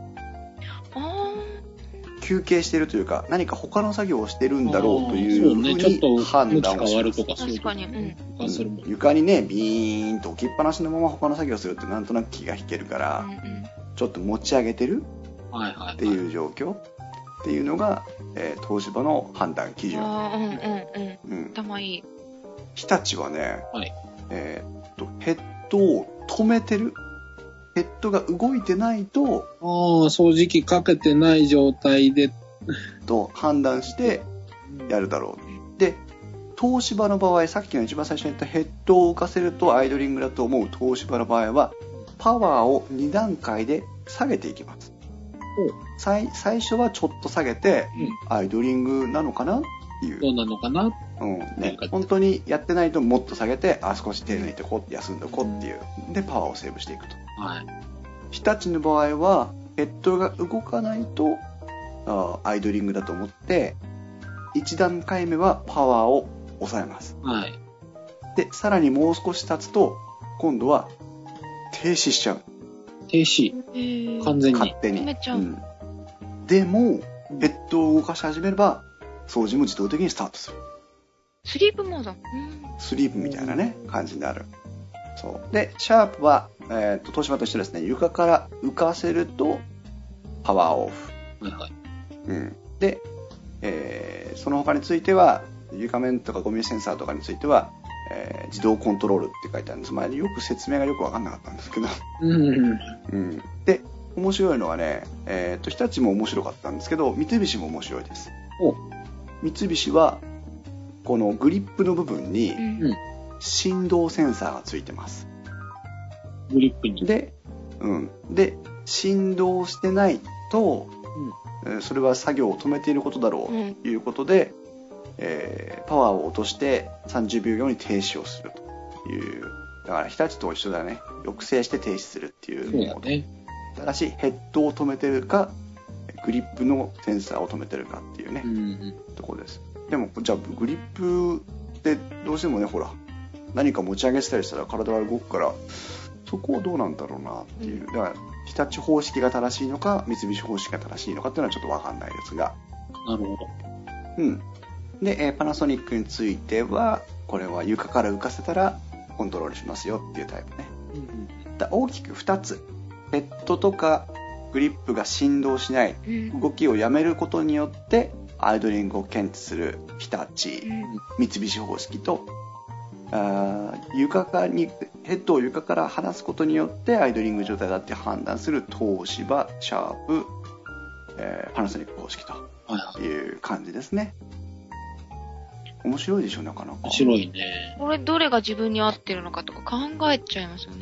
休憩してるというか何か他の作業をしてるんだろうというふうに判断をします。 確かに、うんうん、床にねビーンと置きっぱなしのまま他の作業をするってなんとなく気が引けるから、うんうん、ちょっと持ち上げてるっていう状況っていうのが、えー、東芝の判断基準。 あうんうんうん。頭いい。 日立はね、はいえー、っとヘッドを止めてる。ヘッドが動いてないと、 ああ、掃除機かけてない状態でと判断してやるだろう。で、東芝の場合、さっきの一番最初に言ったヘッドを浮かせるとアイドリングだと思う東芝の場合は、パワーをに段階で下げていきます。最, 最初はちょっと下げて、うん、アイドリングなのかなっていう。 どうなのかなうんね、本当にやってないともっと下げて、あ、少し手抜いてこうって休んでこうっていう。で、パワーをセーブしていくと。はい、日立の場合はヘッドが動かないとあアイドリングだと思っていち段階目はパワーを抑えます、はい、でさらにもう少し経つと今度は停止しちゃう。 停止完全に勝手に、うん、でもヘッドを動かし始めれば掃除も自動的にスタートする。 スリープモード、うん、 スリープみたいなね感じになる。そうでシャープは、えー、と東芝と一緒ですね。床から浮かせるとパワーオフ、はいはいうん、で、えー、その他については床面とかゴミセンサーとかについては、えー、自動コントロールって書いてあるんです。前によく説明がよく分かんなかったんですけど、うんうん、で面白いのはね、えー、と日立も面白かったんですけど三菱も面白いです。お三菱はこのグリップの部分に、うん振動センサーがついてます。 グリップに。 で、うん。で、振動してないと、うん、それは作業を止めていることだろうということで、うんえー、パワーを落としてさんじゅうびょうごに停止をするという。だから日立と一緒だね。抑制して停止するっていうモード。そうだね。ただしヘッドを止めてるか、グリップのセンサーを止めてるかっていうね、うんうん、ところです。でもじゃあグリップってどうしてもね、ほら。何か持ち上げてたりしたら体が動くからそこはどうなんだろうなっていう。だから日立方式が正しいのか三菱方式が正しいのかっていうのはちょっと分かんないですが。 なるほど。 うんで、えー、パナソニックについてはこれは床から浮かせたらコントロールしますよっていうタイプね、うんうん、だ大きくふたつ。ヘッドとかグリップが振動しない動きをやめることによってアイドリングを検知する日立、三菱方式とあ床かにヘッドを床から離すことによってアイドリング状態だって判断する東芝、シャープ、えー、パナソニック方式という感じですね。面白いでしょなかなか。 面白いね。 これどれが自分に合ってるのかとか考えちゃいますよね。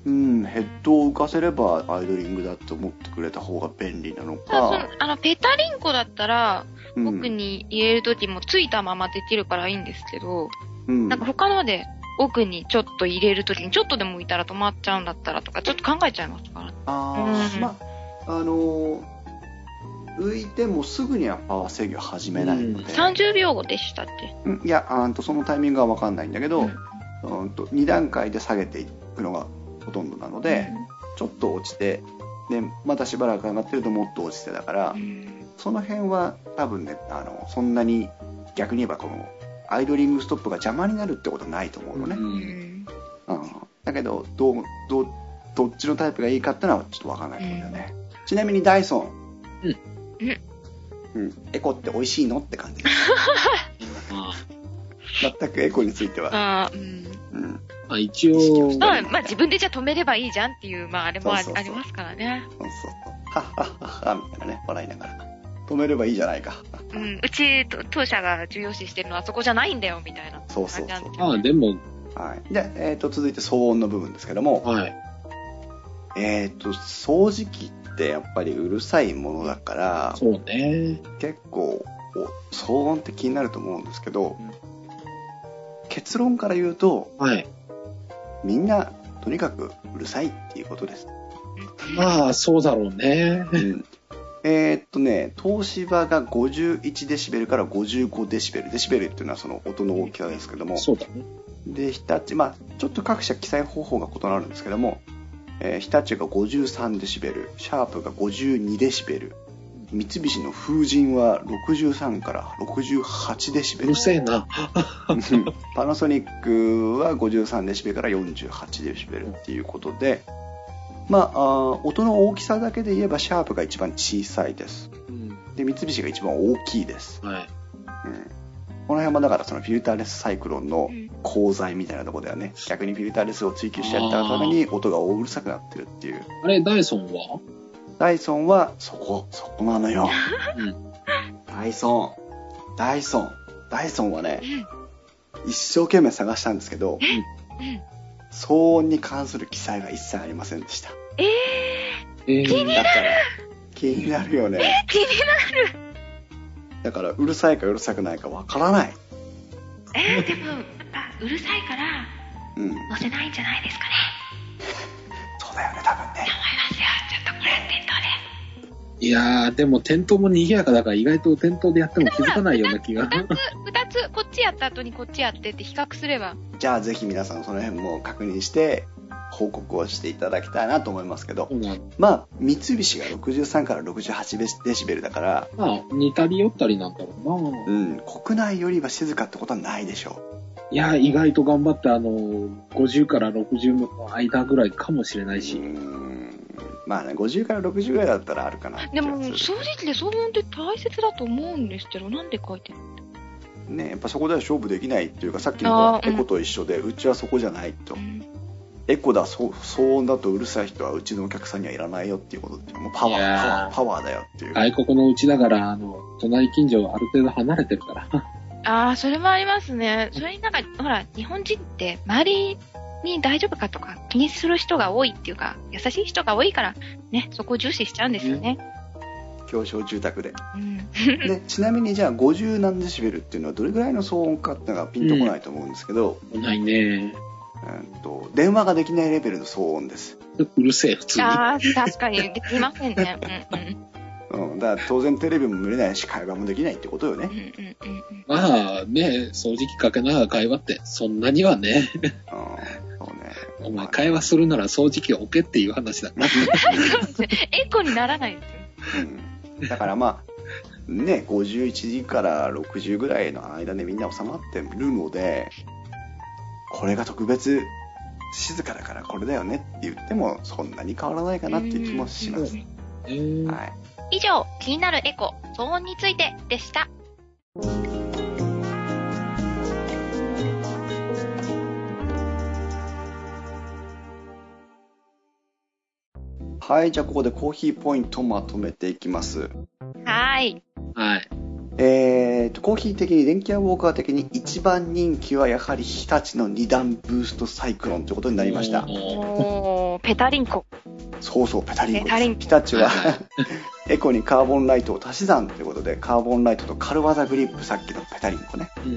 うん、ヘッドを浮かせればアイドリングだと思ってくれた方が便利なのか。 あの、ペタリンコだったら、うん、奥に入れるときもついたままできるからいいんですけど、うん、なんか他ので奥にちょっと入れるときにちょっとでも浮いたら止まっちゃうんだったらとか、ちょっと考えちゃいますから。 ああ、うん、まあ、あのー、浮いてもすぐにはパワー制御始めないので。うん、 さんじゅうびょうごでしたっけ？ うん、いや、あんとそのタイミングはわかんないんだけど、うん、うんとに段階で下げていくのがほとんどなので、うん、ちょっと落ちてでまたしばらく上がってるともっと落ちてだから、うん、その辺は多分ね、あのそんなに逆に言えばこのアイドリングストップが邪魔になるってことはないと思うのね、うんうん、だけどどうどうどっちのタイプがいいかってのはちょっと分からないと思うんだよね、うん、ちなみにダイソン、うんうん、エコって美味しいのって感じ全くエコについてはあ、うんうんまあ、一応、 まあ、まあ自分でじゃあ止めればいいじゃんっていう、まああれも あ, そうそうそうありますからね。 そうそうそう。はっはっはっはみたいなね、笑いながら。止めればいいじゃないか。 うん、うち当社が重要視してるのはそこじゃないんだよみたいな。 そうそうそう。 ああ、でも。 はい。で、えっ、ー、と、続いて騒音の部分ですけども。 はい。 えっ、ー、と、掃除機ってやっぱりうるさいものだから。 そうね。 結構、騒音って気になると思うんですけど、うん、結論から言うと、 はい。 みんなとにかくうるさいっていうことです。 まあそうだろうね。 うん、えー、っとね東芝がごじゅういちデシベルからごじゅうごデシベル、デシベルっていうのはその音の大きさですけども。 そうだね。 で日立、まあちょっと各社記載方法が異なるんですけども、えー、日立がごじゅうさんデシベル、シャープがごじゅうにデシベル。三菱の風神はろくじゅうさんからろくじゅうはちデシベル。 うるせえな。 パナソニックはごじゅうさんデシベルからよんじゅうはちデシベルっていうことで、まあ、あ音の大きさだけで言えばシャープが一番小さいです。うん、で三菱が一番大きいです。 はい。 うん、この辺もだからそのフィルターレスサイクロンの功罪みたいなところではね、逆にフィルターレスを追求しちゃったために音が大うるさくなってるっていう。 あれダイソンは？ ダイソンはそこそこなのよ、うん、ダイソンダイソンダイソンはね、うん、一生懸命探したんですけど、うん、騒音に関する記載が一切ありませんでした。 えー、気になる。 気になるよね。 えー、気になる。 だからうるさいかうるさくないかわからない。 えー、でもうるさいから、うん、載せないんじゃないですかね。 そうだよね、多分ね。 思いますよ。ちょっとこれ店頭で。 いやー、でも店頭も賑やかだから意外と店頭でやっても気づかないような気が。 二つ、二つ、こっちやった後にこっちやってって比較すれば。 じゃあぜひ皆さんその辺も確認して報告をしていただきたいなと思いますけど、うん、まあ三菱がろくじゅうさんからろくじゅうはちデシベルだから、 まあ似たり寄ったりなんだろうな。 うん、国内よりは静かってことはないでしょう。いや、意外と頑張ってあのごじゅうからろくじゅうの間ぐらいかもしれないし。うーん、 まあね、ごじゅうからろくじゅうぐらいだったらあるかな。 でも正直で騒音って大切だと思うんですけど、なんで書いてるのね、やっぱそこでは勝負できないっていうか、さっきのエコと一緒で、うん、うちはそこじゃないと、うん、エコだ、そ騒音だとうるさい人はうちのお客さんにはいらないよっていうことで、もうパワーパワーパワーだよっていう。 外国のうちだからあの隣近所ある程度離れてるから。 ああ、それもありますね。それになんかほら日本人って周りに大丈夫かとか気にする人が多いっていうか、優しい人が多いからね、そこを重視しちゃうんですよね。 狭小住宅で、うん、でちなみにじゃあごじゅう何デシベルっていうのはどれぐらいの騒音かっていうのがピンとこないと思うんですけど、 うん、ないね。 えっと電話ができないレベルの騒音です。 うるせえ普通に。 ああ、確かにできませんね。 うんうん、うん、だから当然テレビも見れないし会話もできないってことよね。うんうんうん、まあね、掃除機かけながら会話ってそんなにはね。うん、そうね。お前会話するなら掃除機置けっていう話だな。 エコにならないですよ。 うん、だからまあね、ごじゅういちじからろくじゅうぐらいの間でみんな収まってるので、これが特別静かだからこれだよねって言ってもそんなに変わらないかなっていう気もします。はい、 以上、気になるエコ、騒音についてでした。 はい、じゃあここでコーヒーポイントをまとめていきます。 はい。 はい。 えーと、コーヒー的に、電気屋ウォーカー的に一番人気はやはり日立のに段ブーストサイクロンということになりました。おのペタリンコ。 そうそう、ペタリンコです。 ペタリンコ。 日立はエコにカーボンライトを足し算ということで、カーボンライトと軽ワザグリップ、さっきのペタリンコね、うんうん、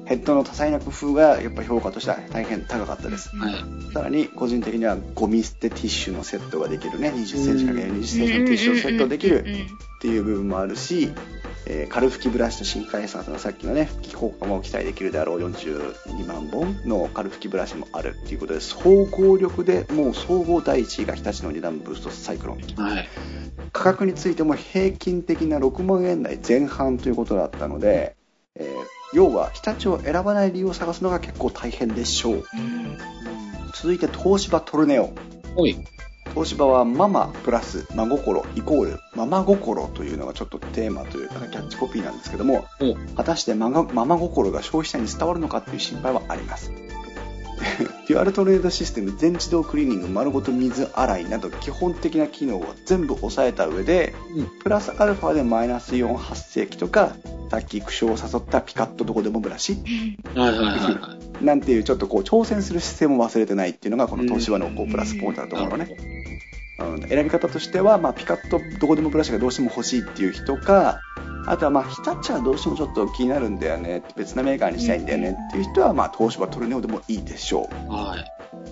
ヘッドの多彩な工夫がやっぱ評価としては大変高かったです、はい、さらに個人的にはゴミ捨てティッシュのセットができるね、にじゅっセンチかけるにじゅっセンチのティッシュをセットできるっていう部分もあるし、えー、軽拭きブラシと新開発のさっきのね、拭き効果も期待できるであろうよんじゅうにまんぼんの軽拭きブラシもあるということで、総合力でもう総合第一位が日立のに段ブーストサイクロン、はい、価格についても平均的なろくまんえん台前半ということだったので、えー、要は日立を選ばない理由を探すのが結構大変でしょう、うん、続いて東芝トルネオ。おい、東芝はママプラス真心イコールママ心というのがちょっとテーマというかキャッチコピーなんですけども、果たしてママ、ママ心が消費者に伝わるのかっていう心配はあります。デュアルトレードシステム、全自動クリーニング、丸ごと水洗いなど基本的な機能を全部抑えた上で、うん、プラスアルファでマイナスイオン発生器とか、さっき苦笑を誘ったピカッとどこでもブラシなんていうちょっとこう挑戦する姿勢も忘れてないっていうのがこの東芝のこうプラスポイントだと思うのね。うん、選び方としては、まあ、ピカッとどこでもブラシがどうしても欲しいっていう人か、あとはまあ日立はどうしてもちょっと気になるんだよね、別なメーカーにしたいんだよねっていう人は、まあ東芝トルネオでもいいでしょう。はい。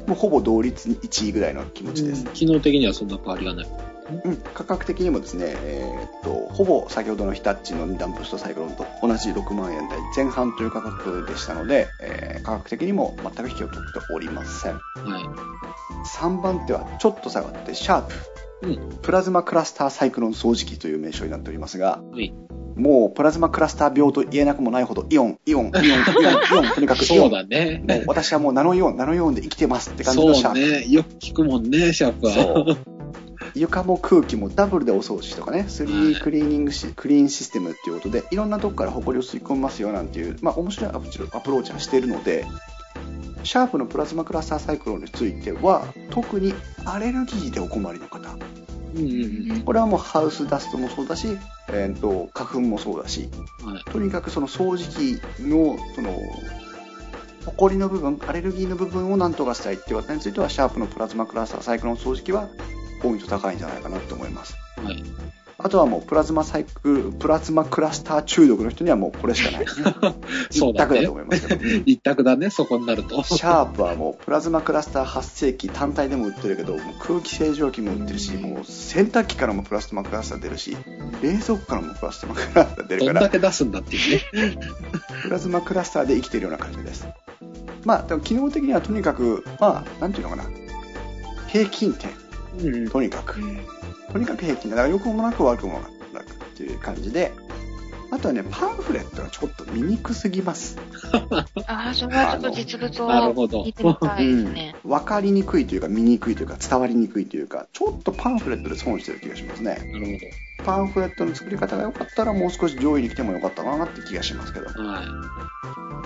もうほぼ同率いちいぐらいの気持ちです。 機能的にはそんな変わりがない。 うん、価格的にもですね、えー、っとほぼ先ほどの日立のに段ブーストサイクロンと同じろくまんえん台前半という価格でしたので、えー、価格的にも全く引きを取っておりません。はい。さんばん手はちょっと下がってシャープ、うん、プラズマクラスターサイクロン掃除機という名称になっておりますが、はい、もうプラズマクラスター病と言えなくもないほどイオンイオンイオンイオンイオンとにかくイオン。 そうだね。 もう私はもうナノイオンナノイオンで生きてますって感じのシャープ。 そうね。よく聞くもんね、シャープは。そう床も空気もダブルでお掃除とかね、スリーディー クリーニングシ、クリーンシステムっていうことでいろんなとこからホコリを吸い込みますよなんていう、まあ面白いアプローチはしているので、シャープのプラズマクラスターサイクロンについては特にアレルギーでお困りの方、うんうんうん、これはもうハウスダストもそうだし、えー、と花粉もそうだし、はい、とにかくその掃除機のそのホコリの部分、アレルギーの部分を何とかしたいっていう方についてはシャープのプラズマクラスターサイクロン掃除機はポイント高いんじゃないかなと思います。はい、あとはもうプラズマサイクプラズマクラスター中毒の人にはもうこれしかない、ね、一択だと思いますけど、 一択だね、そこになると。 シャープはもうプラズマクラスター発生器単体でも売ってるけど、もう空気清浄機も売ってるし、もう洗濯機からもプラズマクラスター出るし、冷蔵庫からもプラズマクラスター出るから、 どんだけ出すんだっていうね。 プラズマクラスターで生きているような感じです。まあでも機能的にはとにかく、まあなんていうのかな、平均点、うん、とにかく、うん、とにかく平均だから良くもなく悪くもなくっていう感じで、あとはね、パンフレットがちょっと見にくすぎます。 ああ、それはちょっと実物を見てみたいですね。 うん、分かりにくいというか見にくいというか伝わりにくいというか、ちょっとパンフレットで損してる気がしますね。なるほど。パンフレットの作り方が良かったらもう少し上位に来てもよかったかなって気がしますけど。はい。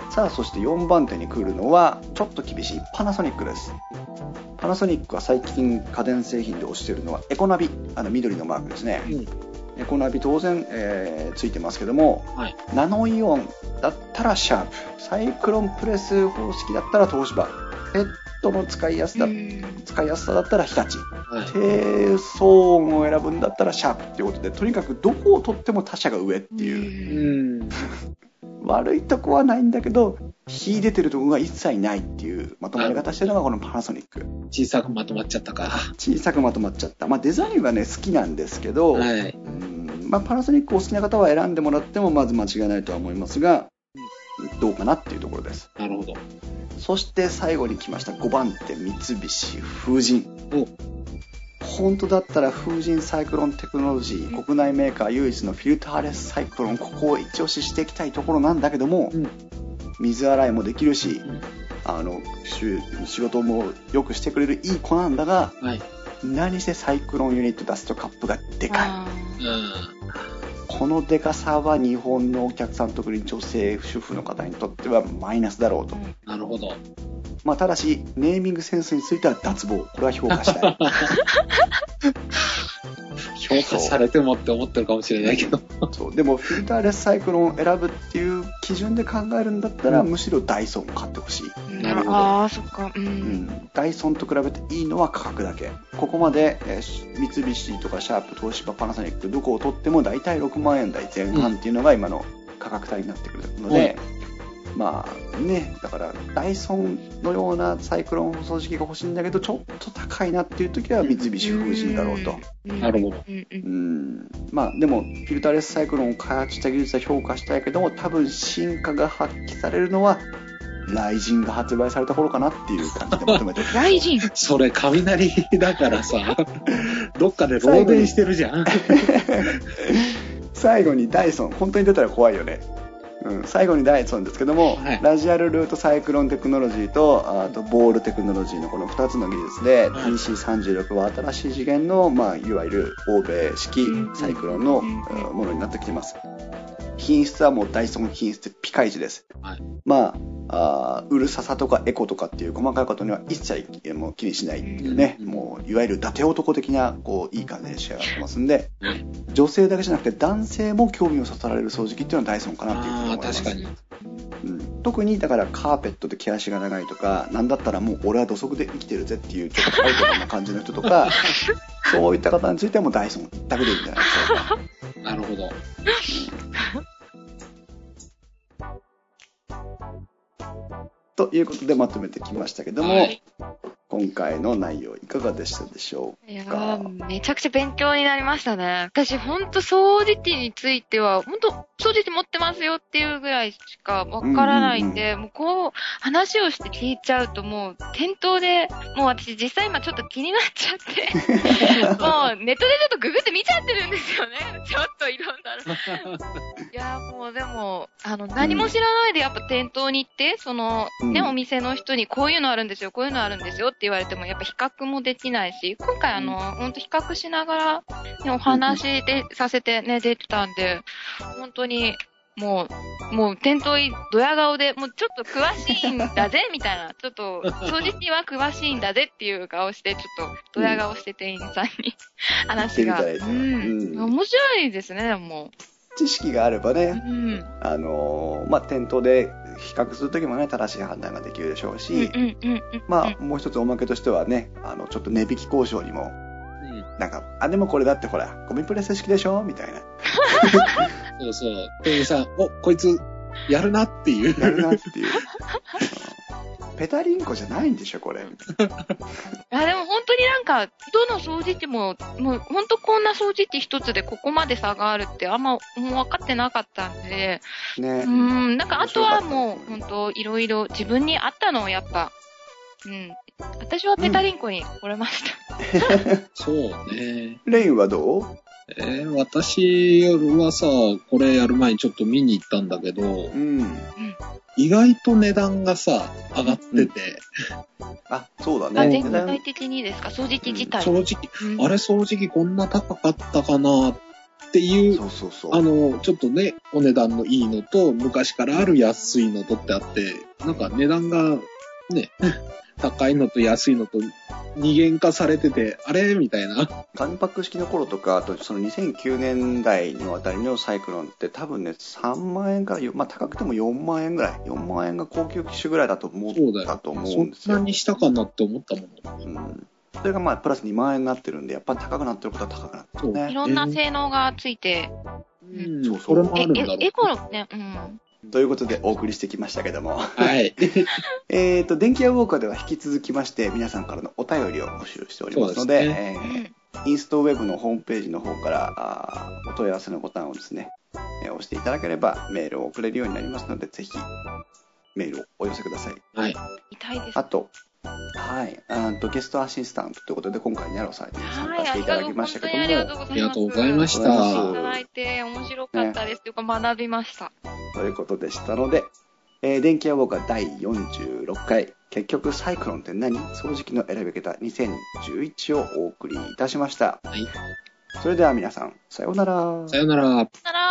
さあ、そしてよんばん手に来るのはちょっと厳しいパナソニックです。パナソニックは最近家電製品で推しているのはエコナビ、あの緑のマークですね。うん、エコナビ当然、えー、ついてますけども、はい、ナノイオンだったらシャープ、サイクロンプレス方式だったら東芝、ペットの使いやすさ、使いやすさだったら日立、はい、低騒音を選ぶんだったらシャープっていうことで、とにかくどこを取っても他社が上っていう、う悪いとこはないんだけど秀でてるところが一切ないっていうまとまり方してるのがこのパナソニック。 小さくまとまっちゃったか。 小さくまとまっちゃった。まあデザインはね好きなんですけど、はい、うんまあ、パナソニックを好きな方は選んでもらってもまず間違いないとは思いますが、どうかなっていうところです。 なるほど。 そして最後に来ましたごばん手、三菱風神。お本当だったら風神サイクロンテクノロジー、国内メーカー唯一のフィルターレスサイクロン、ここを一押ししていきたいところなんだけども、うん、水洗いもできるし、うん、あの仕事もよくしてくれるいい子なんだが、はい、何せサイクロンユニットダストカップがでかい、うん、このでかさは日本のお客さん、特に女性主婦の方にとってはマイナスだろうと。 なるほど。 まあ、ただしネーミングセンスについては脱帽、これは評価したい。 評価されてもって思ってるかもしれないけど。 そうでもフィルターレスサイクロンを選ぶっていう基準で考えるんだったら、うん、むしろダイソンを買ってほしい。 なるほど。ああ、そっか、うん。うん。 ダイソンと比べていいのは価格だけ。ここまで、えー、三菱とかシャープ、東芝、パナソニックどこを取ってもだいたいろくまんえん台前半っていうのが今の価格帯になってくるので、うん、まあね、だからダイソンのようなサイクロン掃除機が欲しいんだけどちょっと高いなっていう時は三菱風神だろうと。 なるほど。 うん、まあでもフィルターレスサイクロンを開発した技術は評価したいけども、多分進化が発揮されるのはライジンが発売された頃かなっていう感じで求めてる。 ライジンそれ雷だからさ、どっかで漏電してるじゃん。 最後にダイソン、本当に出たら怖いよね。うん、最後にダイソンですけども、はい、ラジアルルートサイクロンテクノロジーと、あとボールテクノロジーのこのふたつの技術で、はい、ティーシーさんじゅうろく は新しい次元の、まあ、いわゆる欧米式サイクロンの、うん、ものになってきています。品質はもうダイソン品質ピカイチです。はい、まあ、あうるささとかエコとかっていう細かいことには一切もう気にしないっていうね、うん、もういわゆる伊達男的なこういい感じで仕上がってますんで、うん、女性だけじゃなくて男性も興味をそそられる掃除機っていうのはダイソンかなっていうふうに思います。 確かに。 うん、特にだからカーペットで毛足が長いとか、なんだったらもう俺は土足で生きてるぜっていうちょっとアウトな感じの人とかそういった方についてはもうダイソンだけでいいんじゃないでしょうか。 なるほど。うんということでまとめてきましたけども、はい、今回の内容いかがでしたでしょうか。 いやー、めちゃくちゃ勉強になりましたね。私ほんと掃除機についてはほんと掃除機持ってますよっていうぐらいしかわからないんで、うんうんうん、もうこう話をして聞いちゃうともう店頭でもう私実際今ちょっと気になっちゃってもうネットでちょっとググって見ちゃってるんですよね。ちょっといろんなのいやもうでもあの何も知らないでやっぱ店頭に行ってそのね、うん、お店の人にこういうのあるんですよこういうのあるんですよって言われてもやっぱ比較もできないし、今回あの本当比較しながら、ね、お話でさせてね出てたんで本当にもうもう店頭にドヤ顔でもうちょっと詳しいんだぜみたいなちょっと掃除機は詳しいんだぜっていう顔してちょっとドヤ顔して店員さんに話が、うん、面白いですね。もう知識があればね、うん、あのまあ店頭で比較するときもね正しい判断ができるでしょうし、うんうんうんうん、まあもう一つおまけとしてはね、あのちょっと値引き交渉にも、うん、なんかあでもこれだってほらゴミプレス式でしょみたいなそうそう店員さんおこいつやるなっていうやるなっていうペタリンコじゃないんでしょこれ。いやでも本当になんかどの掃除機ももう本当こんな掃除機一つでここまで差があるってあんまもう分かってなかったんで、ね、うんなんかあとはもう本当いろいろ自分に合ったのをやっぱうん私はペタリンコに惚れました、 うん、そうね。 レインはどう？ えー、私はさこれやる前にちょっと見に行ったんだけど、うん、意外と値段がさ上がってて、 うん、あそうだね。 全体的にですか掃除機自体、 うん、掃除機、うん、あれ掃除機こんな高かったかなっていう、 そうそうそうあのちょっとねお値段のいいのと昔からある安いのとってあってなんか値段がね高いのと安いのと二元化されててあれみたいな。 紙パック式の頃とかあとそのにせんきゅうねんだいのあたりのサイクロンって多分ねさんまんえんから、まあ、高くてもよんまんえんぐらいよんまんえんが高級機種ぐらいだと思ったと思うんですよ。 そんなにしたかなって思ったもん、 うん、それがまあプラスにまんえんになってるんでやっぱり高くなってることは高くなってるね。 いろんな性能がついて、 えー、うん、そうそうそれもあるんだろう。 エコのね、うんということでお送りしてきましたけども、 はい。 えっと電気屋ウォーカーでは引き続きまして皆さんからのお便りを募集しておりますので、ねえー、インストウェブのホームページの方からあお問い合わせのボタンをですね、えー、押していただければメールを送れるようになりますのでぜひメールをお寄せください。 はい。 痛いです。 あとはい、あとゲストアシスタントということで今回ニャロさんに参加していただきましたけども、はい、 ありがとうございました。 いただいて面白かったです、ね、というか学びました。 ということでしたので、えー、電気屋ウォーカーだいよんじゅうろっかい結局サイクロンって何？掃除機の選び方にせんじゅういちをお送りいたしました。はい。それでは皆さんさようなら。 さようなら。 さようなら。